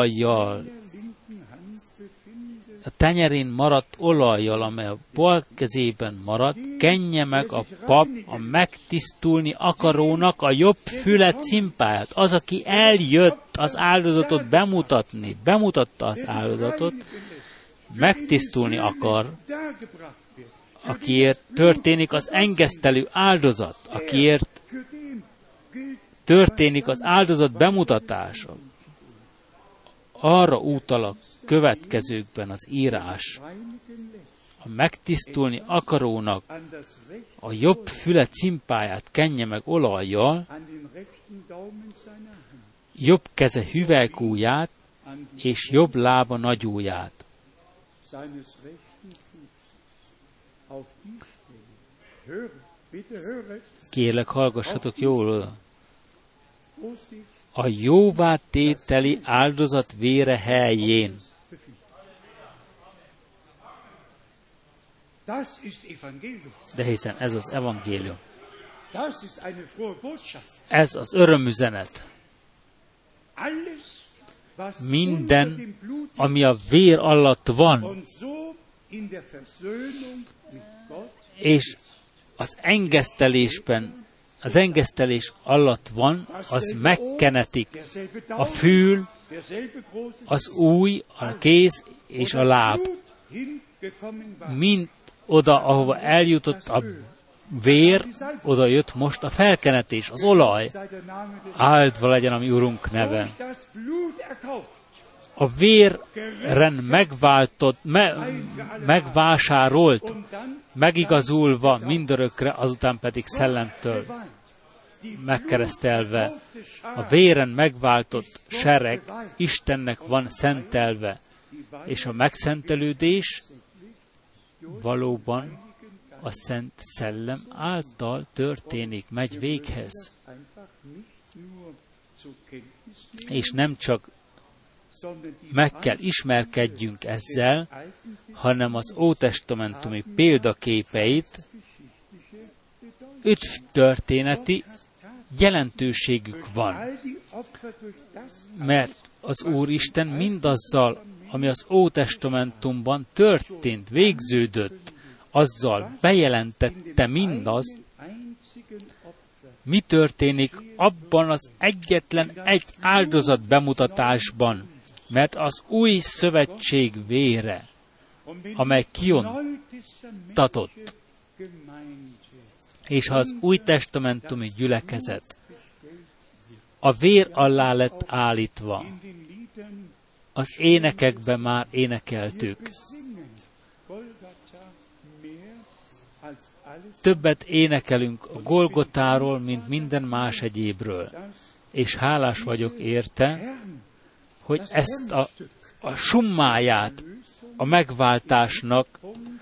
olajjal, amely a bal kezében maradt, kenje meg a pap a megtisztulni akarónak a jobb füle cimpáját. Az, aki eljött az áldozatot bemutatta az áldozatot, megtisztulni akar, akiért történik az engesztelő áldozat, akiért történik az áldozat bemutatása. Arra utal a következőkben az írás. A megtisztulni akarónak a jobb füle cimpáját kenje meg olajjal, jobb keze hüvelykúját, és jobb lába nagyujját. Kérlek, hallgassatok jól. A jóvátételi áldozat vére helyén. De hiszen ez az evangélium. Ez az örömüzenet. Minden, ami a vér alatt van, és az engesztelés alatt van, az megkenetik. A fül, az ujj, a kéz és a láb. Mind oda, ahova eljutott a vér, oda jött most a felkenetés, az olaj. Áldva legyen a mi Urunk neve. A véren megvásárolt, megigazulva mindörökre, azután pedig szellemtől megkeresztelve. A véren megváltott sereg Istennek van szentelve, és a megszentelődés valóban a Szent Szellem által történik, megy véghez. És nem csak meg kell ismerkedjünk ezzel, hanem az ótestamentumi példaképeit, történeti jelentőségük van. Mert az Úristen mindazzal, ami az Ótestamentumban történt, végződött, azzal bejelentette mindazt, mi történik abban az egyetlen egy áldozat bemutatásban, mert az új szövetség vére, amely kiontatott, és ha az új testamentumi gyülekezet a vér alá lett állítva, az énekekben már énekeltük. Többet énekelünk a Golgotáról, mint minden más egyébről. És hálás vagyok érte, hogy ezt a summáját a megváltásnak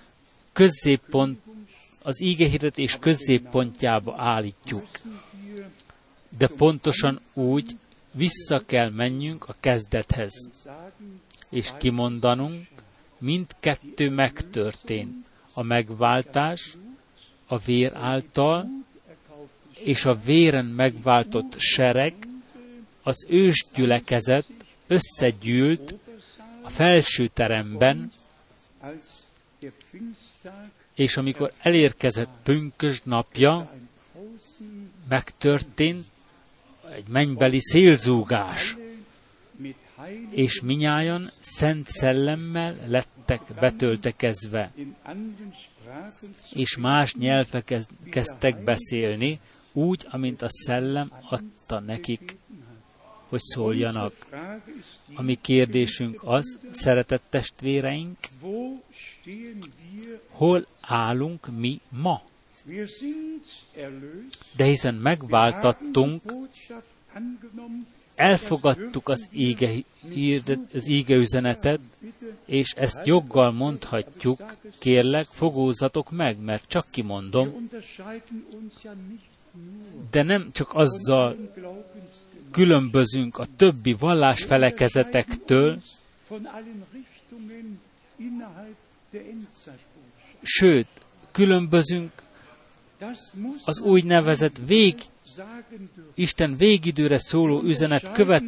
az ígehirdetés középpontjába állítjuk. De pontosan úgy vissza kell menjünk a kezdethez, és kimondanunk, mindkettő megtörtént. A megváltás a vér által, és a véren megváltott sereg, az ősgyülekezet összegyűlt a felső teremben, és amikor elérkezett pünkösd napja, megtörtént egy mennybeli szélzúgás, és minnyájan szent szellemmel lettek betöltekezve, és más nyelvek kezdtek beszélni, úgy, amint a szellem adta nekik, hogy szóljanak. A mi kérdésünk az, szeretett testvéreink, hol állunk mi ma? De hiszen megváltattunk, elfogadtuk az ígeüzenetet, és ezt joggal mondhatjuk, kérlek, fogózzatok meg, mert csak kimondom, de nem csak azzal különbözünk a többi vallásfelekezetektől, sőt, különbözünk az úgynevezett Isten végidőre szóló üzenet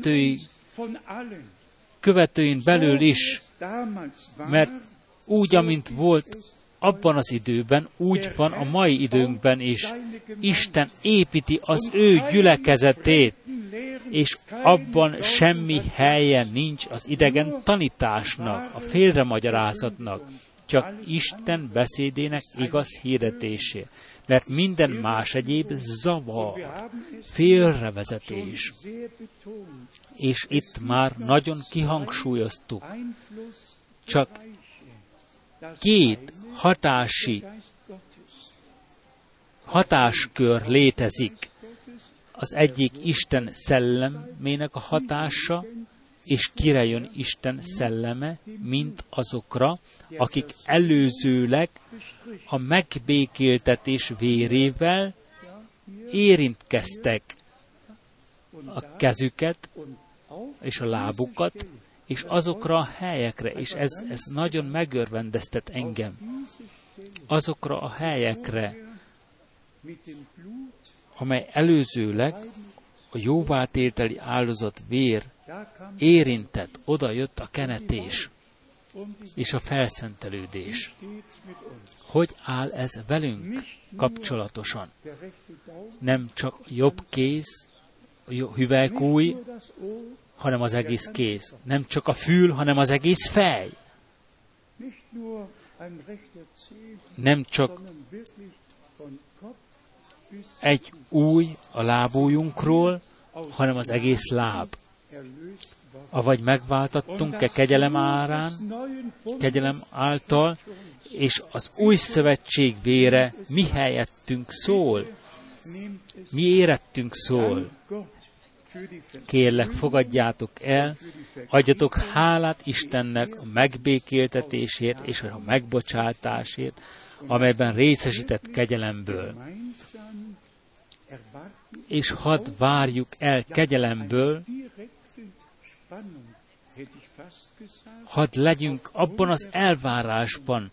követőin belül is, mert úgy, amint volt abban az időben, úgy van a mai időnkben is. Isten építi az ő gyülekezetét, és abban semmi helye nincs az idegen tanításnak, a félremagyarázatnak, csak Isten beszédének igaz hirdetésé. Mert minden más egyéb zavar, félrevezetés. És itt már nagyon kihangsúlyoztuk, csak két hatáskör létezik. Az egyik Isten szellemének a hatása, és kire jön Isten szelleme, mint azokra, akik előzőleg a megbékéltetés vérével érintkeztek a kezüket és a lábukat, és azokra a helyekre, és ez nagyon megörvendeztet engem. azokra a helyekre, amely előzőleg a jóvátételi áldozat vér érintett, oda jött a kenetés és a felszentelődés. Hogy áll ez velünk kapcsolatosan? Nem csak a jobb kéz, a hüvelykúj, hanem az egész kéz. Nem csak a fül, hanem az egész fej. Nem csak egy ujj a lábújunkról, hanem az egész láb. Avagy megváltattunk-e kegyelem által, és az új szövetség vére mi helyettünk szól, mi érettünk szól. Kérlek, fogadjátok el, adjatok hálát Istennek a megbékéltetésért és a megbocsátásért, amelyben részesített kegyelemből. És hadd várjuk el kegyelemből, hadd legyünk abban az elvárásban,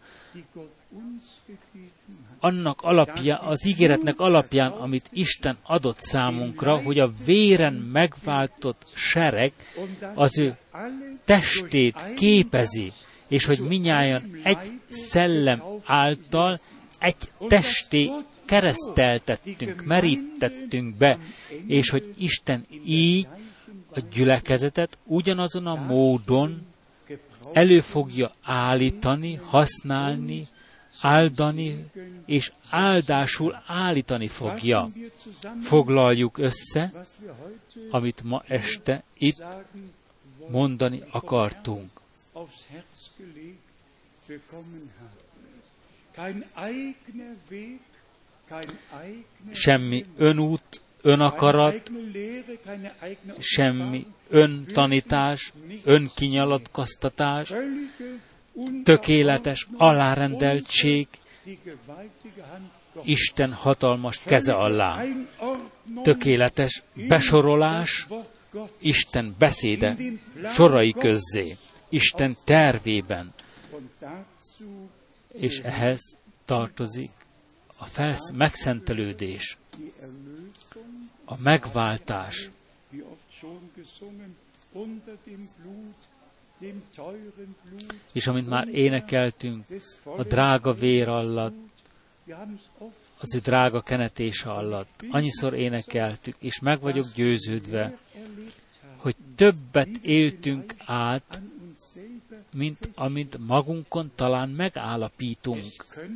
annak alapján, az ígéretnek alapján, amit Isten adott számunkra, hogy a véren megváltott sereg az ő testét képezi, és hogy minnyáján egy szellem által egy testé kereszteltettünk, merítettünk be, és hogy Isten így a gyülekezetet ugyanazon a módon elő fogja állítani, használni, áldani, és áldásul állítani fogja. Foglaljuk össze, amit ma este itt mondani akartunk. Semmi önút, önakarat, semmi öntanítás, önkinyilatkoztatás, tökéletes alárendeltség Isten hatalmas keze alá. Tökéletes besorolás Isten beszéde sorai közzé, Isten tervében. És ehhez tartozik a megszentelődés, a megváltás, és amint már énekeltünk, a drága vér alatt, az ő drága kenetése alatt, annyiszor énekeltük, és meg vagyok győződve, hogy többet éltünk át, mint amit magunkon talán megállapítunk.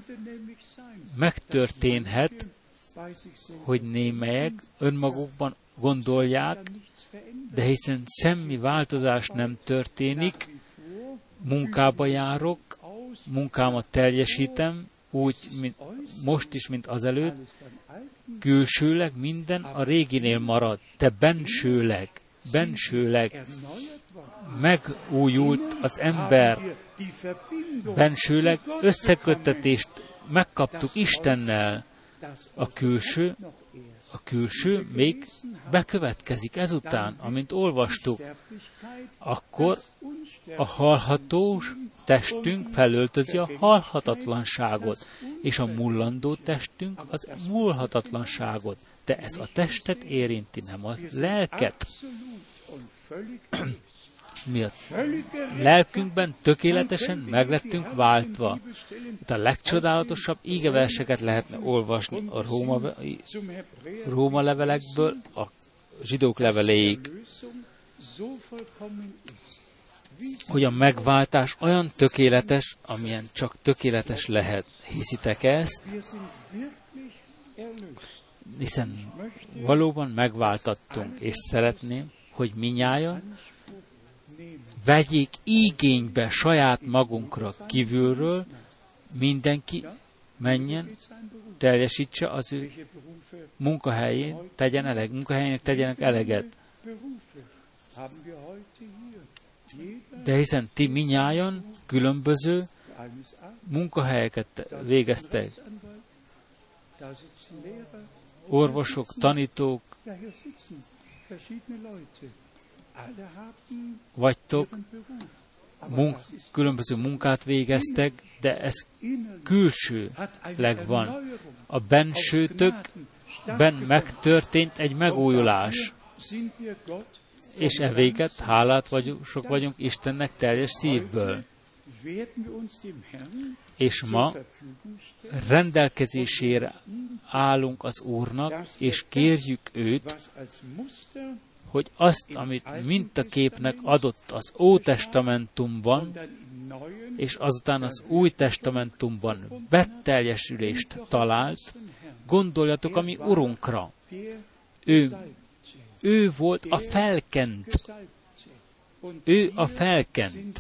Megtörténhet, hogy némelyek önmagukban gondolják, de hiszen semmi változás nem történik, munkába járok, munkámat teljesítem, úgy, mint most is, mint azelőtt, külsőleg minden a réginél marad, de bensőleg megújult az ember, bensőleg összeköttetést megkaptuk Istennel. A külső még bekövetkezik ezután, amint olvastuk. Akkor a halható testünk felöltözi a halhatatlanságot, és a mullandó testünk az múlhatatlanságot. De ez a testet érinti, nem a lelket. Mi a lelkünkben tökéletesen meglettünk váltva. Itt a legcsodálatosabb ígeverseket lehetne olvasni a Róma levelekből, a zsidók leveléig, hogy a megváltás olyan tökéletes, amilyen csak tökéletes lehet. Hiszitek ezt? Hiszen valóban megváltattunk, és szeretném, hogy minnyájan vegyék igénybe saját magunkra kívülről, mindenki menjen, teljesítse az ő munkahelyének tegyenek eleget. De hiszen ti minnyájan különböző munkahelyeket végeztek. Orvosok, tanítók vagytok, különböző munkát végeztek, de ez külsőleg van. A bensőtökben megtörtént egy megújulás. És evéget hálát vagyunk Istennek teljes szívből. És ma rendelkezésére állunk az Úrnak, és kérjük őt, hogy azt, amit mintaképnek adott az Ótestamentumban, és azután az Új Testamentumban beteljesülést talált, gondoljatok a mi Urunkra. Ő volt a felkent. Ő a felkent.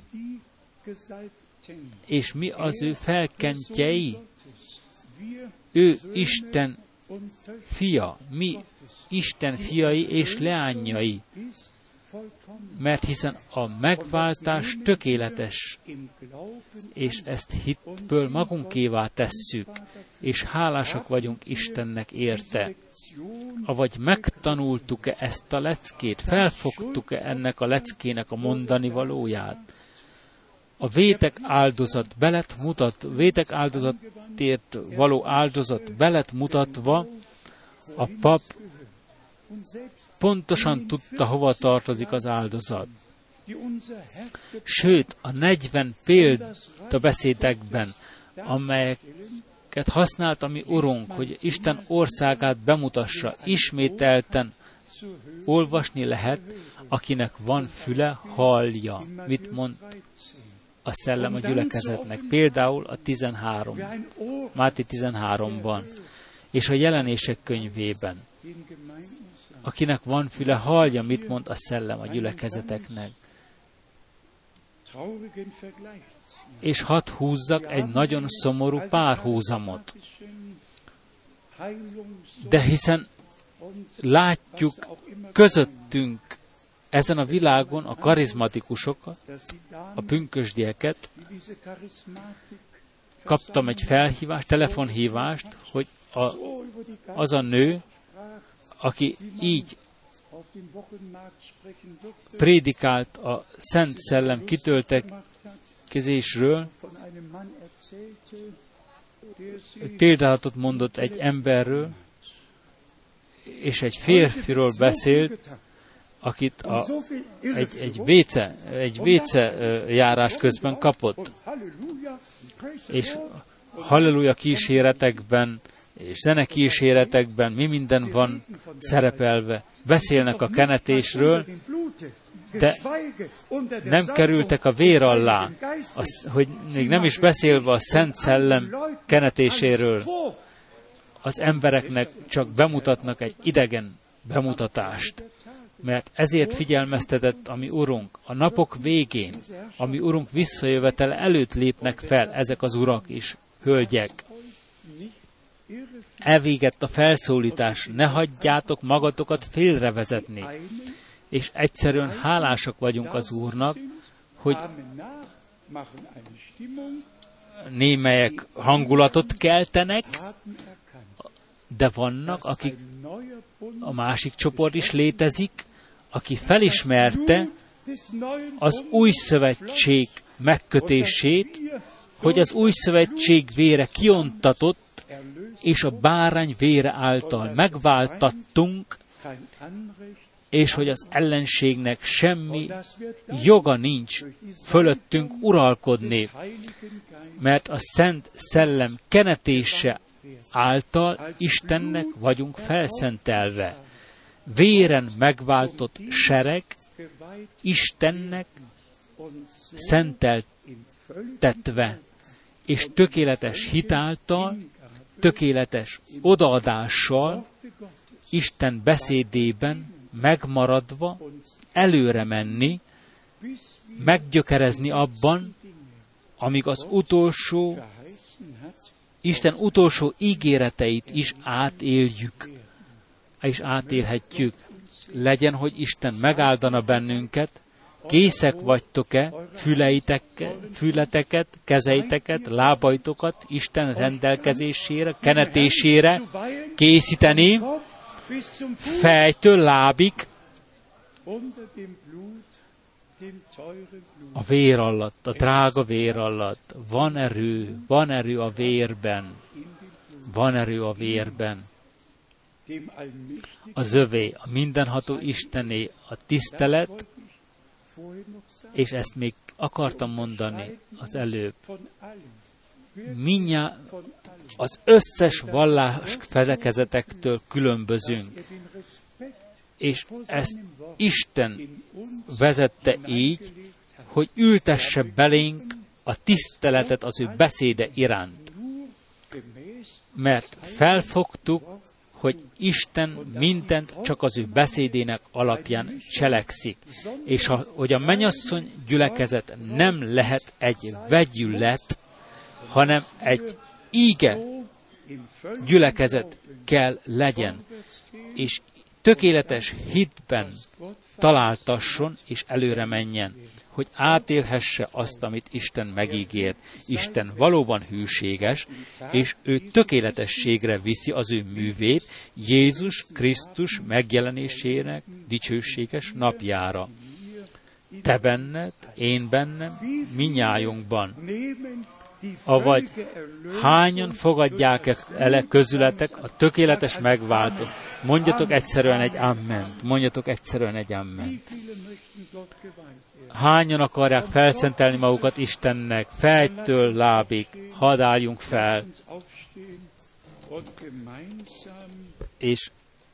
És mi az ő felkentjei? Ő Isten fia, mi Isten fiai és leányai. Mert hiszen a megváltás tökéletes, és ezt hitből magunkévá tesszük, és hálásak vagyunk Istennek érte. Avagy megtanultuk-e ezt a leckét, felfogtuk-e ennek a leckének a mondani valóját? A vétek áldozatért való áldozat belet mutatva, a pap pontosan tudta, hova tartozik az áldozat. Sőt, a 40 példabeszédekben, amelyeket használt a mi Urunk, hogy Isten országát bemutassa, ismételten olvasni lehet, akinek van füle, hallja. Mit mond a szellem a gyülekezetnek? Például a Máté 13-ban, és a Jelenések könyvében. Akinek van füle, hallja, mit mond a szellem a gyülekezeteknek. És hadd húzzak egy nagyon szomorú párhuzamot. De hiszen látjuk közöttünk ezen a világon a karizmatikusokat, a pünkösdieket. Kaptam egy telefonhívást, hogy az a nő, aki így prédikált a Szent Szellem kitöltekezésről, példálatot mondott egy emberről, és egy férfiról beszélt, akit egy véce járás közben kapott. És halleluja kíséretekben, és zenekíséretekben mi minden van szerepelve. Beszélnek a kenetésről, de nem kerültek a vér alá, hogy még nem is beszélve a Szent Szellem kenetéséről. Az embereknek csak bemutatnak egy idegen bemutatást. Mert ezért figyelmeztetett a mi Urunk. A napok végén, a mi Urunk visszajövetele előtt lépnek fel ezek az urak és hölgyek. Elvégett a felszólítás, ne hagyjátok magatokat félrevezetni. És egyszerűen hálásak vagyunk az Úrnak, hogy némelyek hangulatot keltenek, de vannak, akik, a másik csoport is létezik, aki felismerte az új szövetség megkötését, hogy az új szövetség vére kiontatott, és a bárány vére által megváltattunk, és hogy az ellenségnek semmi joga nincs fölöttünk uralkodni, mert a Szent Szellem kenetése által Istennek vagyunk felszentelve. Véren megváltott sereg Istennek szenteltetve, és tökéletes hitáltal, tökéletes odaadással, Isten beszédében megmaradva, előre menni, meggyökerezni abban, amíg az Isten utolsó ígéreteit is átéljük, és átélhetjük. Legyen, hogy Isten megáldana bennünket, készek vagytok-e fületeket, kezeiteket, lábaitokat Isten rendelkezésére, kenetésére készíteni, fejtől lábig, a vér alatt, a drága vér alatt. Van erő a vérben. Van erő a vérben. Az övé, a mindenható Istené a tisztelet, és ezt még akartam mondani az előbb. Az összes vallás felekezetektől különbözünk, és ezt Isten vezette így, hogy ültesse belénk a tiszteletet az ő beszéde iránt. Mert felfogtuk, hogy Isten mindent csak az ő beszédének alapján cselekszik, és hogy a mennyasszony gyülekezet nem lehet egy vegyület, hanem egy íge gyülekezet kell legyen, és tökéletes hitben találtasson és előre menjen, hogy átélhesse azt, amit Isten megígért. Isten valóban hűséges, és ő tökéletességre viszi az ő művét Jézus Krisztus megjelenésének dicsőséges napjára. Te benned, én bennem, minnyájunkban. Avagy hányan fogadják el közületek a tökéletes megváltót? Mondjatok egyszerűen egy amment. Mondjatok egyszerűen egy amment. Hányan akarják felszentelni magukat Istennek, fejtől lábig? Hadd álljunk fel, és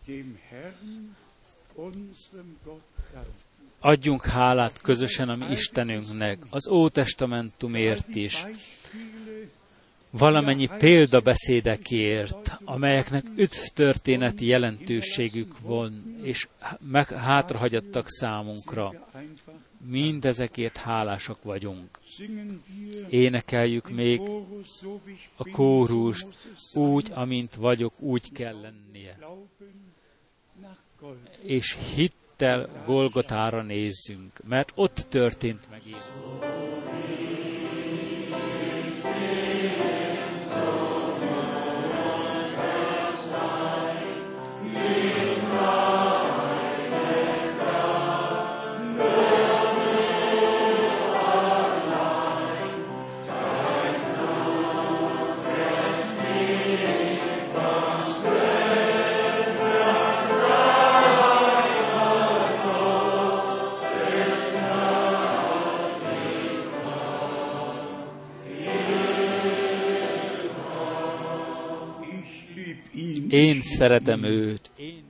adjunk hálát közösen a mi Istenünknek, az Ótestamentumért is, valamennyi példabeszédekért, amelyeknek üdvtörténeti jelentőségük van, és hátrahagyattak számunkra. Mindezekért hálásak vagyunk. Énekeljük még a kórust, úgy, amint vagyok, úgy kell lennie. És hittel Golgotára nézzünk, mert ott történt meg Jézus. Én szeretem őt.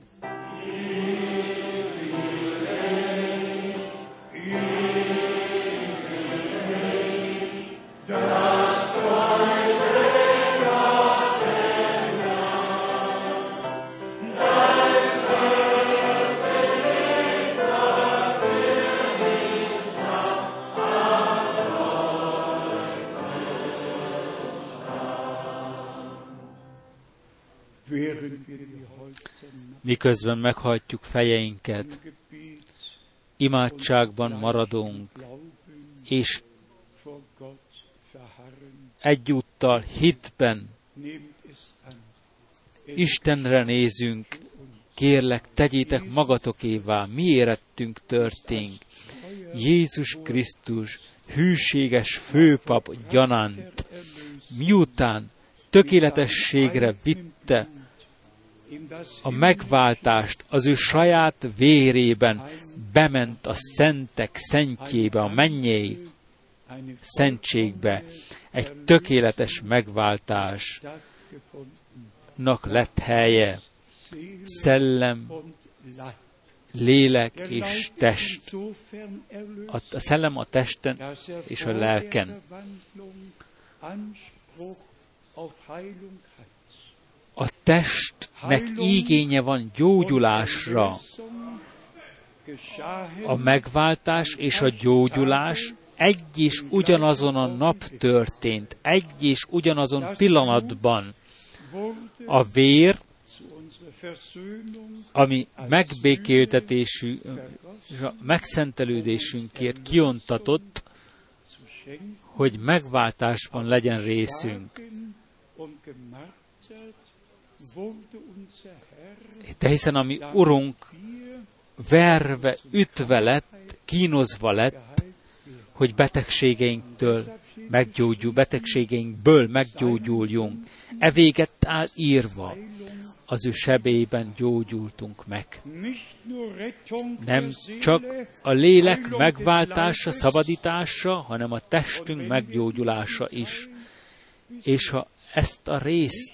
Miközben meghajtjuk fejeinket, imádságban maradunk, és egyúttal hitben Istenre nézünk, kérlek, tegyétek magatokévá, mi érettünk történt. Jézus Krisztus, hűséges főpap gyanánt, miután tökéletességre vitte a megváltást, az ő saját vérében bement a szentek szentjébe, a mennyei szentségbe. Egy tökéletes megváltásnak lett helye. Szellem, lélek és test. A szellem a testen és a lelken. A testnek igénye van gyógyulásra. A megváltás és a gyógyulás egy és ugyanazon a nap történt, egy és ugyanazon pillanatban. A vér, ami megbékéltetésű, megszentelődésünkért kiontatott, hogy megváltásban legyen részünk. De hiszen a mi Urunk verve, ütve lett, kínozva lett, hogy betegségeinkből meggyógyuljunk. E véget áll írva, az ő sebeiben gyógyultunk meg. Nem csak a lélek megváltása, szabadítása, hanem a testünk meggyógyulása is. És ha ezt a részt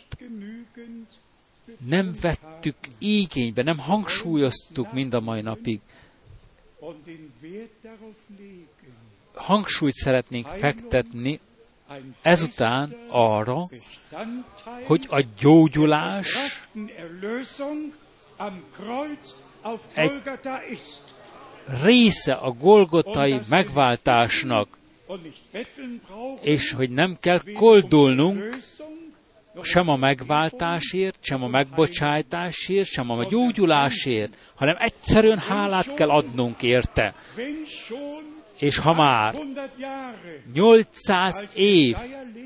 nem vettük igénybe, nem hangsúlyoztuk mind a mai napig, hangsúlyt szeretnénk fektetni ezután arra, hogy a gyógyulás egy része a golgotai megváltásnak, és hogy nem kell koldulnunk sem a megváltásért, sem a megbocsátásért, sem a gyógyulásért, hanem egyszerűen hálát kell adnunk érte. És ha már 800 évvel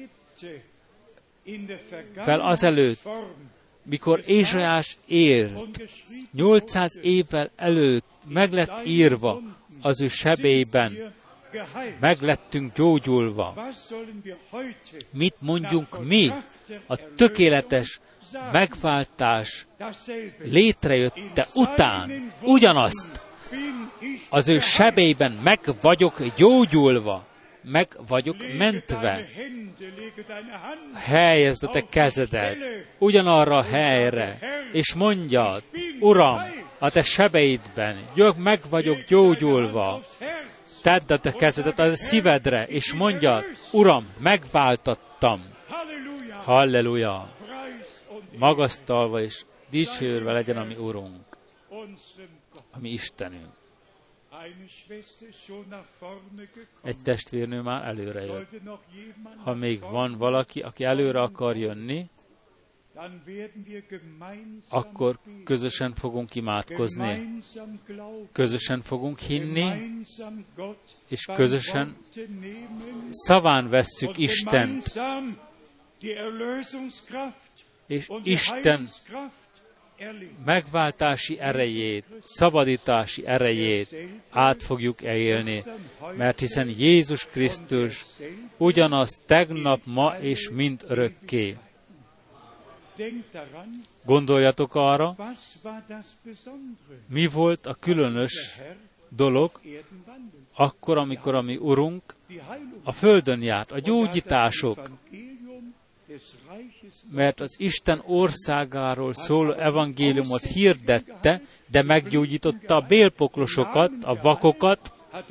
azelőtt, mikor Ézsaiás élt, 800 évvel előtt meg lett írva az ő sebeiben, meg lettünk gyógyulva. Mit mondjunk mi a tökéletes megváltás létrejötte után? Ugyanazt, az ő sebeiben meg vagyok gyógyulva, meg vagyok mentve. Helyezd a te kezedet ugyanarra a helyre, és mondjad, Uram, a te sebeidben meg vagyok gyógyulva. Tedd a te kezedet a szívedre, és mondjad, Uram, megváltattam. Halleluja! Magasztalva és dicsérve legyen a mi Urunk, a mi Istenünk. Egy testvérnő már előre jött. Ha még van valaki, aki előre akar jönni, akkor közösen fogunk imádkozni, közösen fogunk hinni, és közösen szaván vesszük Istent, és Isten megváltási erejét, szabadítási erejét át fogjuk élni, mert hiszen Jézus Krisztus ugyanaz tegnap, ma és mind örökké. Gondoljatok arra, mi volt a különös dolog akkor, amikor a mi Urunk a földön járt, a gyógyítások, mert az Isten országáról szóló evangéliumot hirdette, de meggyógyította a bélpoklosokat, a vakokat,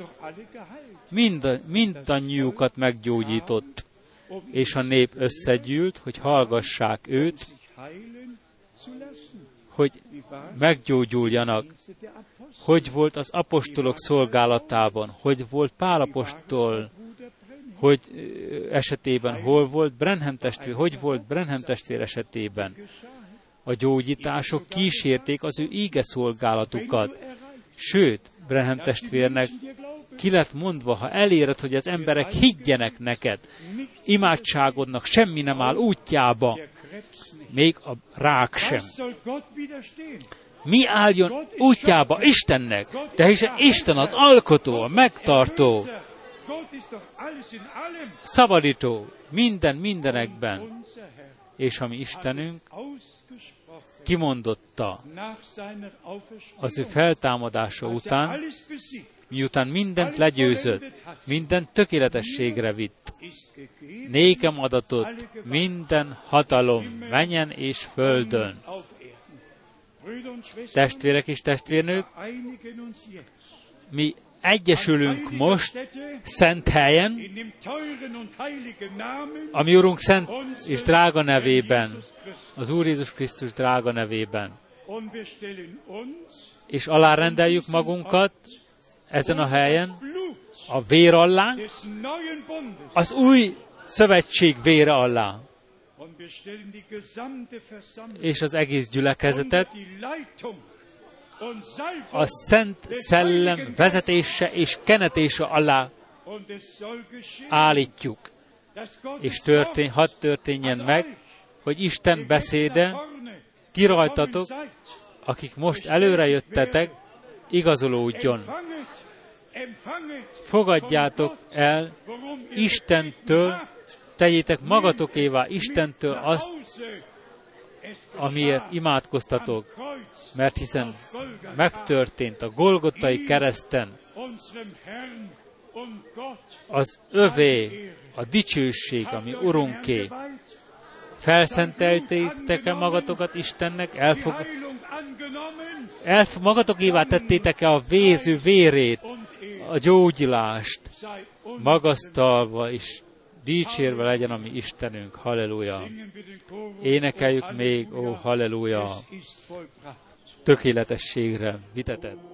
mindannyiukat meggyógyított. És a nép összegyűlt, hogy hallgassák őt, hogy meggyógyuljanak. Hogy volt az apostolok szolgálatában, hogy volt Pál apostol, hogy esetében hol volt Branham testvér, hogy volt Branham testvér esetében. A gyógyítások kísérték az ő íge szolgálatukat. Sőt, Branham testvérnek ki lett mondva, ha eléred, hogy az emberek higgyenek neked, imádságodnak semmi nem áll útjába, még a rák sem. Mi álljon útjába Istennek? De hiszen Isten az alkotó, a megtartó, szabadító, mindenekben. És a mi Istenünk kimondotta az ő feltámadása után, miután mindent legyőzött, minden tökéletességre vitt, nékem adatot minden hatalom menjen és földön. Testvérek és testvérnők, mi egyesülünk most szent helyen, a mi Urunk szent és drága nevében, az Úr Jézus Krisztus drága nevében. És alárendeljük magunkat ezen a helyen a vér alá, az új szövetség vére alá. És az egész gyülekezetet a Szent Szellem vezetése és kenetése alá állítjuk. És hadd történjen meg, hogy Isten beszéde ti rajtatok, akik most előre jöttetek, igazolódjon. fogadjátok el Istentől, tegyétek magatokévá Istentől azt, amiért imádkoztatok, mert hiszen megtörtént a Golgotai kereszten, az övé, a dicsőség, ami Urunké. Felszenteltétek-e magatokat Istennek? Magatokévá tettétek-e a véző vérét, a gyógyulást, magasztalva és dicsérve legyen a mi Istenünk. Halleluja! Énekeljük még, ó, halleluja! Tökéletességre vitetett.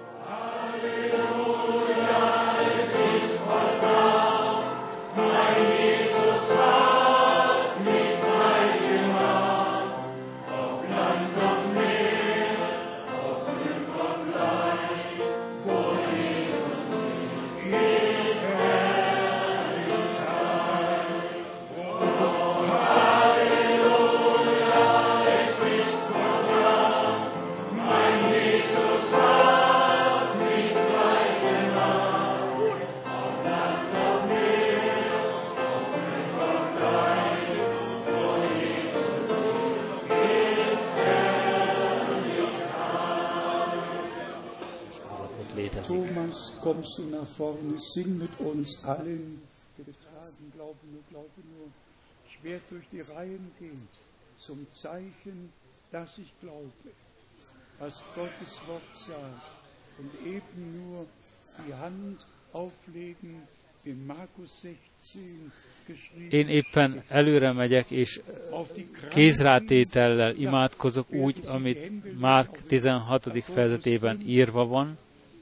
Thomas, kommst du nach vorne, sing mit uns allen. Getragen, glaube nur. Ich werde durch die Reihen gehen, zum Zeichen, dass ich glaube, was Gottes Wort sagt. Und eben nur die Hand auflegen, in Markus 16 geschrieben. Én éppen előre megyek, és kézrátétellel imádkozok úgy, amit Márk 16. fejezetében írva van,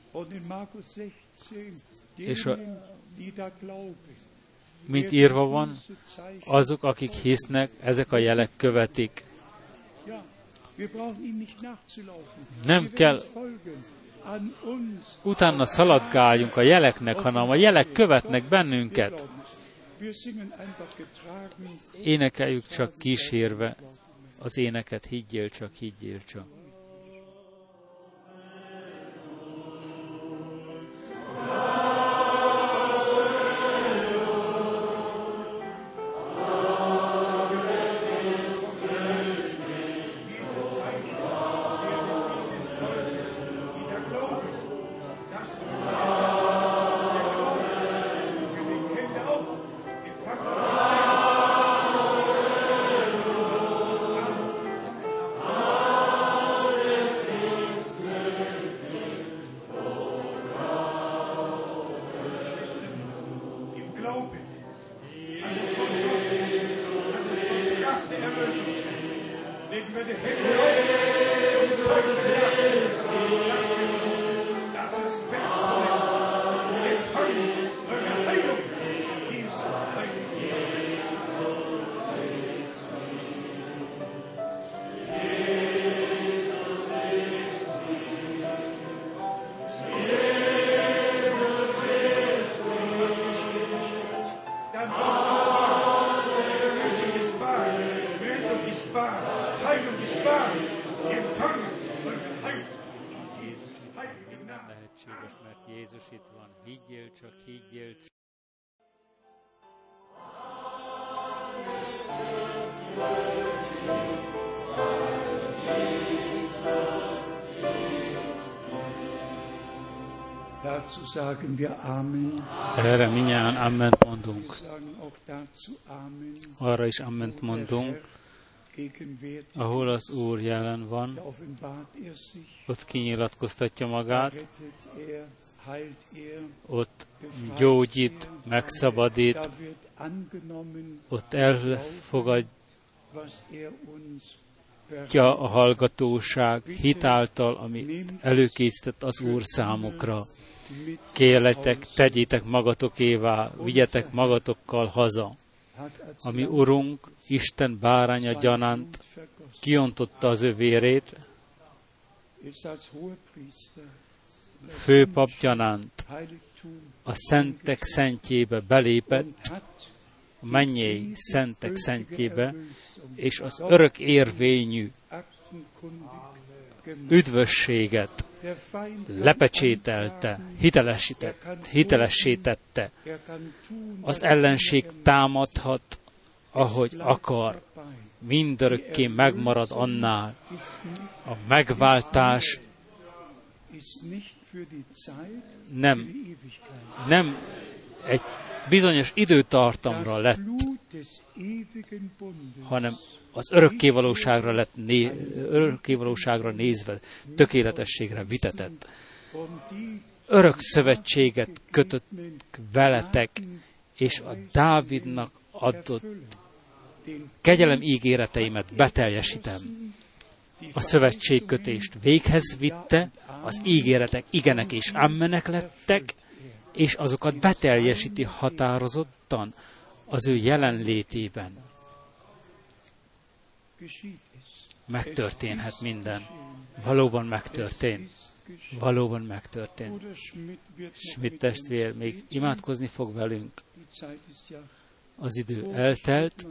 és mint írva van, azok, akik hisznek, ezek a jelek követik. Nem kell utána szaladgáljunk a jeleknek, hanem a jelek követnek bennünket. Énekeljük csak kísérve az éneket, higgyél csak, higgyél csak. Lehetséges, mert Jézus itt van. Higgyél csak, higgyél csak. Dazu sagen wir Amen. Erre mindjárt Amen mondunk. Arra is Amen mondunk, ahol az Úr jelen van, ott kinyilatkoztatja magát, ott gyógyít, megszabadít, ott elfogadja a hallgatóság hitáltal, ami előkészített az Úr számukra. Kérletek, tegyétek magatokévá, vigyetek magatokkal haza. Ami Urunk, Isten báránya gyanánt kiontotta az ő vérét, főpap gyanánt a szentek szentjébe belépett, a mennyei szentek szentjébe, és az örök érvényű üdvösséget lepecsételte, hitelessé tette. Az ellenség támadhat, ahogy akar, mindörökké megmarad annál. A megváltás nem egy bizonyos időtartamra lett, hanem az örökkévalóságra nézve, tökéletességre vitetett. Örök szövetséget kötött veletek, és a Dávidnak adott kegyelem ígéreteimet beteljesítem. A szövetségkötést véghez vitte, az ígéretek igenek és ammenek lettek, és azokat beteljesíti határozottan az ő jelenlétében. Megtörténhet minden. Valóban megtörtént. Valóban megtörtént. Schmidt testvér még imádkozni fog velünk. Az idő eltelt,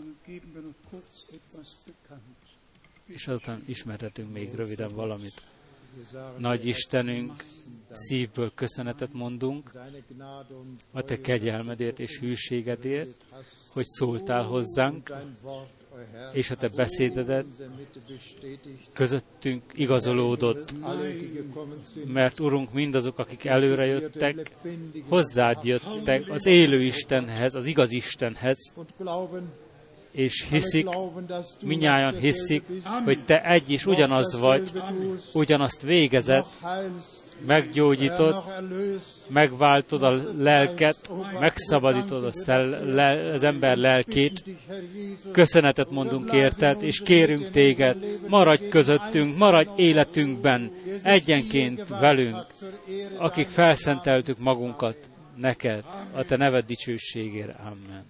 és azután ismertetünk még röviden valamit. Nagy Istenünk, szívből köszönetet mondunk a Te kegyelmedért és hűségedért, hogy szóltál hozzánk, és a Te beszédedet közöttünk igazolódott, mert Urunk, mindazok, akik előre jöttek, hozzád jöttek az élő Istenhez, az igaz Istenhez, és hiszik, mindnyájan hiszik, hogy Te egy és ugyanaz vagy, ugyanazt végezed, meggyógyítod, megváltod a lelket, megszabadítod az ember lelkét. Köszönetet mondunk érted, és kérünk Téged, maradj közöttünk, maradj életünkben, egyenként velünk, akik felszenteltük magunkat neked, a Te neved dicsőségére. Amen.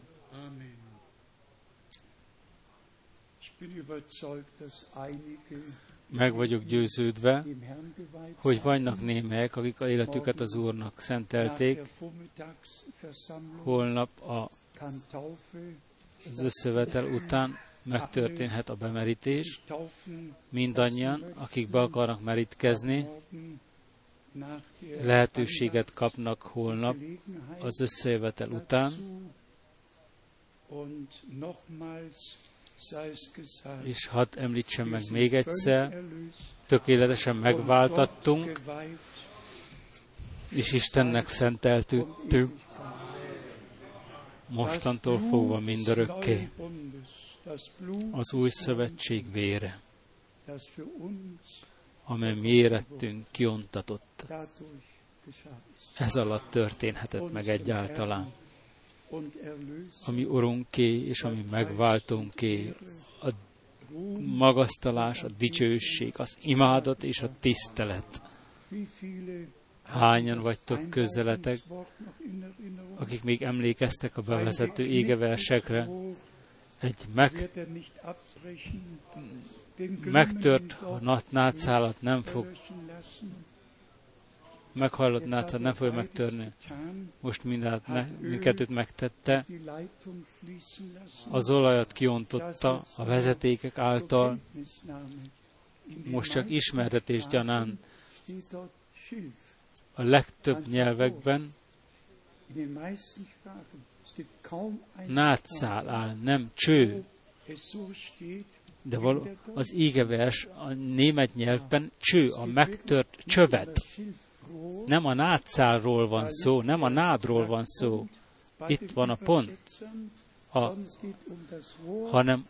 Meg vagyok győződve, hogy vannak némelyek, akik a életüket az Úrnak szentelték. Holnap az összevetel után megtörténhet a bemerítés. Mindannyian, akik be akarnak merítkezni, lehetőséget kapnak holnap az összejövetel után. És hadd említsem meg még egyszer, tökéletesen megváltattunk, és Istennek szenteltünk, mostantól fogva mindörökké. Az új szövetség vére, amely mi érettünk kiontatott. Ez alatt történhetett meg egyáltalán. Ami Urunké és ami megváltónké, a magasztalás, a dicsőség, az imádat és a tisztelet. Hányan vagytok közeletek, akik még emlékeztek a bevezető égeversekre, egy megtört nátszálat nem fog, meghallott nátszát nem fogja megtörni. Most mindkettőt megtette. Az olajat kiontotta a vezetékek által. Most csak ismertetés gyanán a legtöbb nyelvekben nátszál áll, nem cső. De az ígevers a német nyelvben cső, a megtört csövet. Nem a nátszálról van szó, nem a nádról van szó. Itt van a pont. Hanem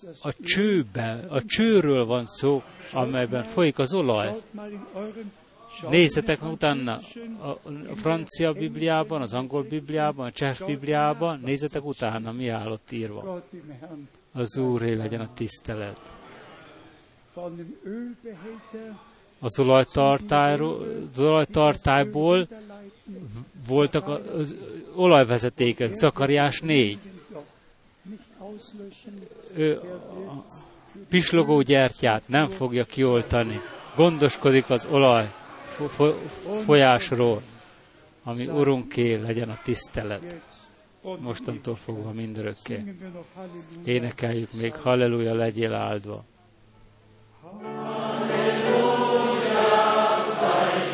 a csőről van szó, amelyben folyik az olaj. Nézzetek utána a francia Bibliában, az angol Bibliában, a cseh Bibliában, nézzetek utána, mi áll ott írva. Az Úré legyen a tisztelet. Az olajtartályból voltak az olajvezetékek, Zakariás 4. Ő a pislogó gyertyát nem fogja kioltani. Gondoskodik az olaj folyásról, ami Urunké legyen a tisztelet. Mostantól fogva mindörökké. Énekeljük még, halleluja, legyél áldva. Halleluja,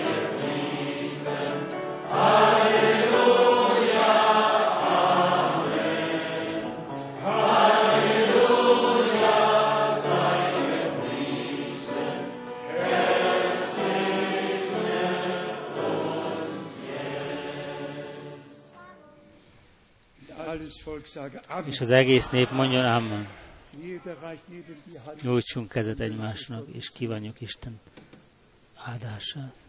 És az egész nép mondjon ámen. Nyújtsunk kezet egymásnak, és kívánjuk Isten áldását.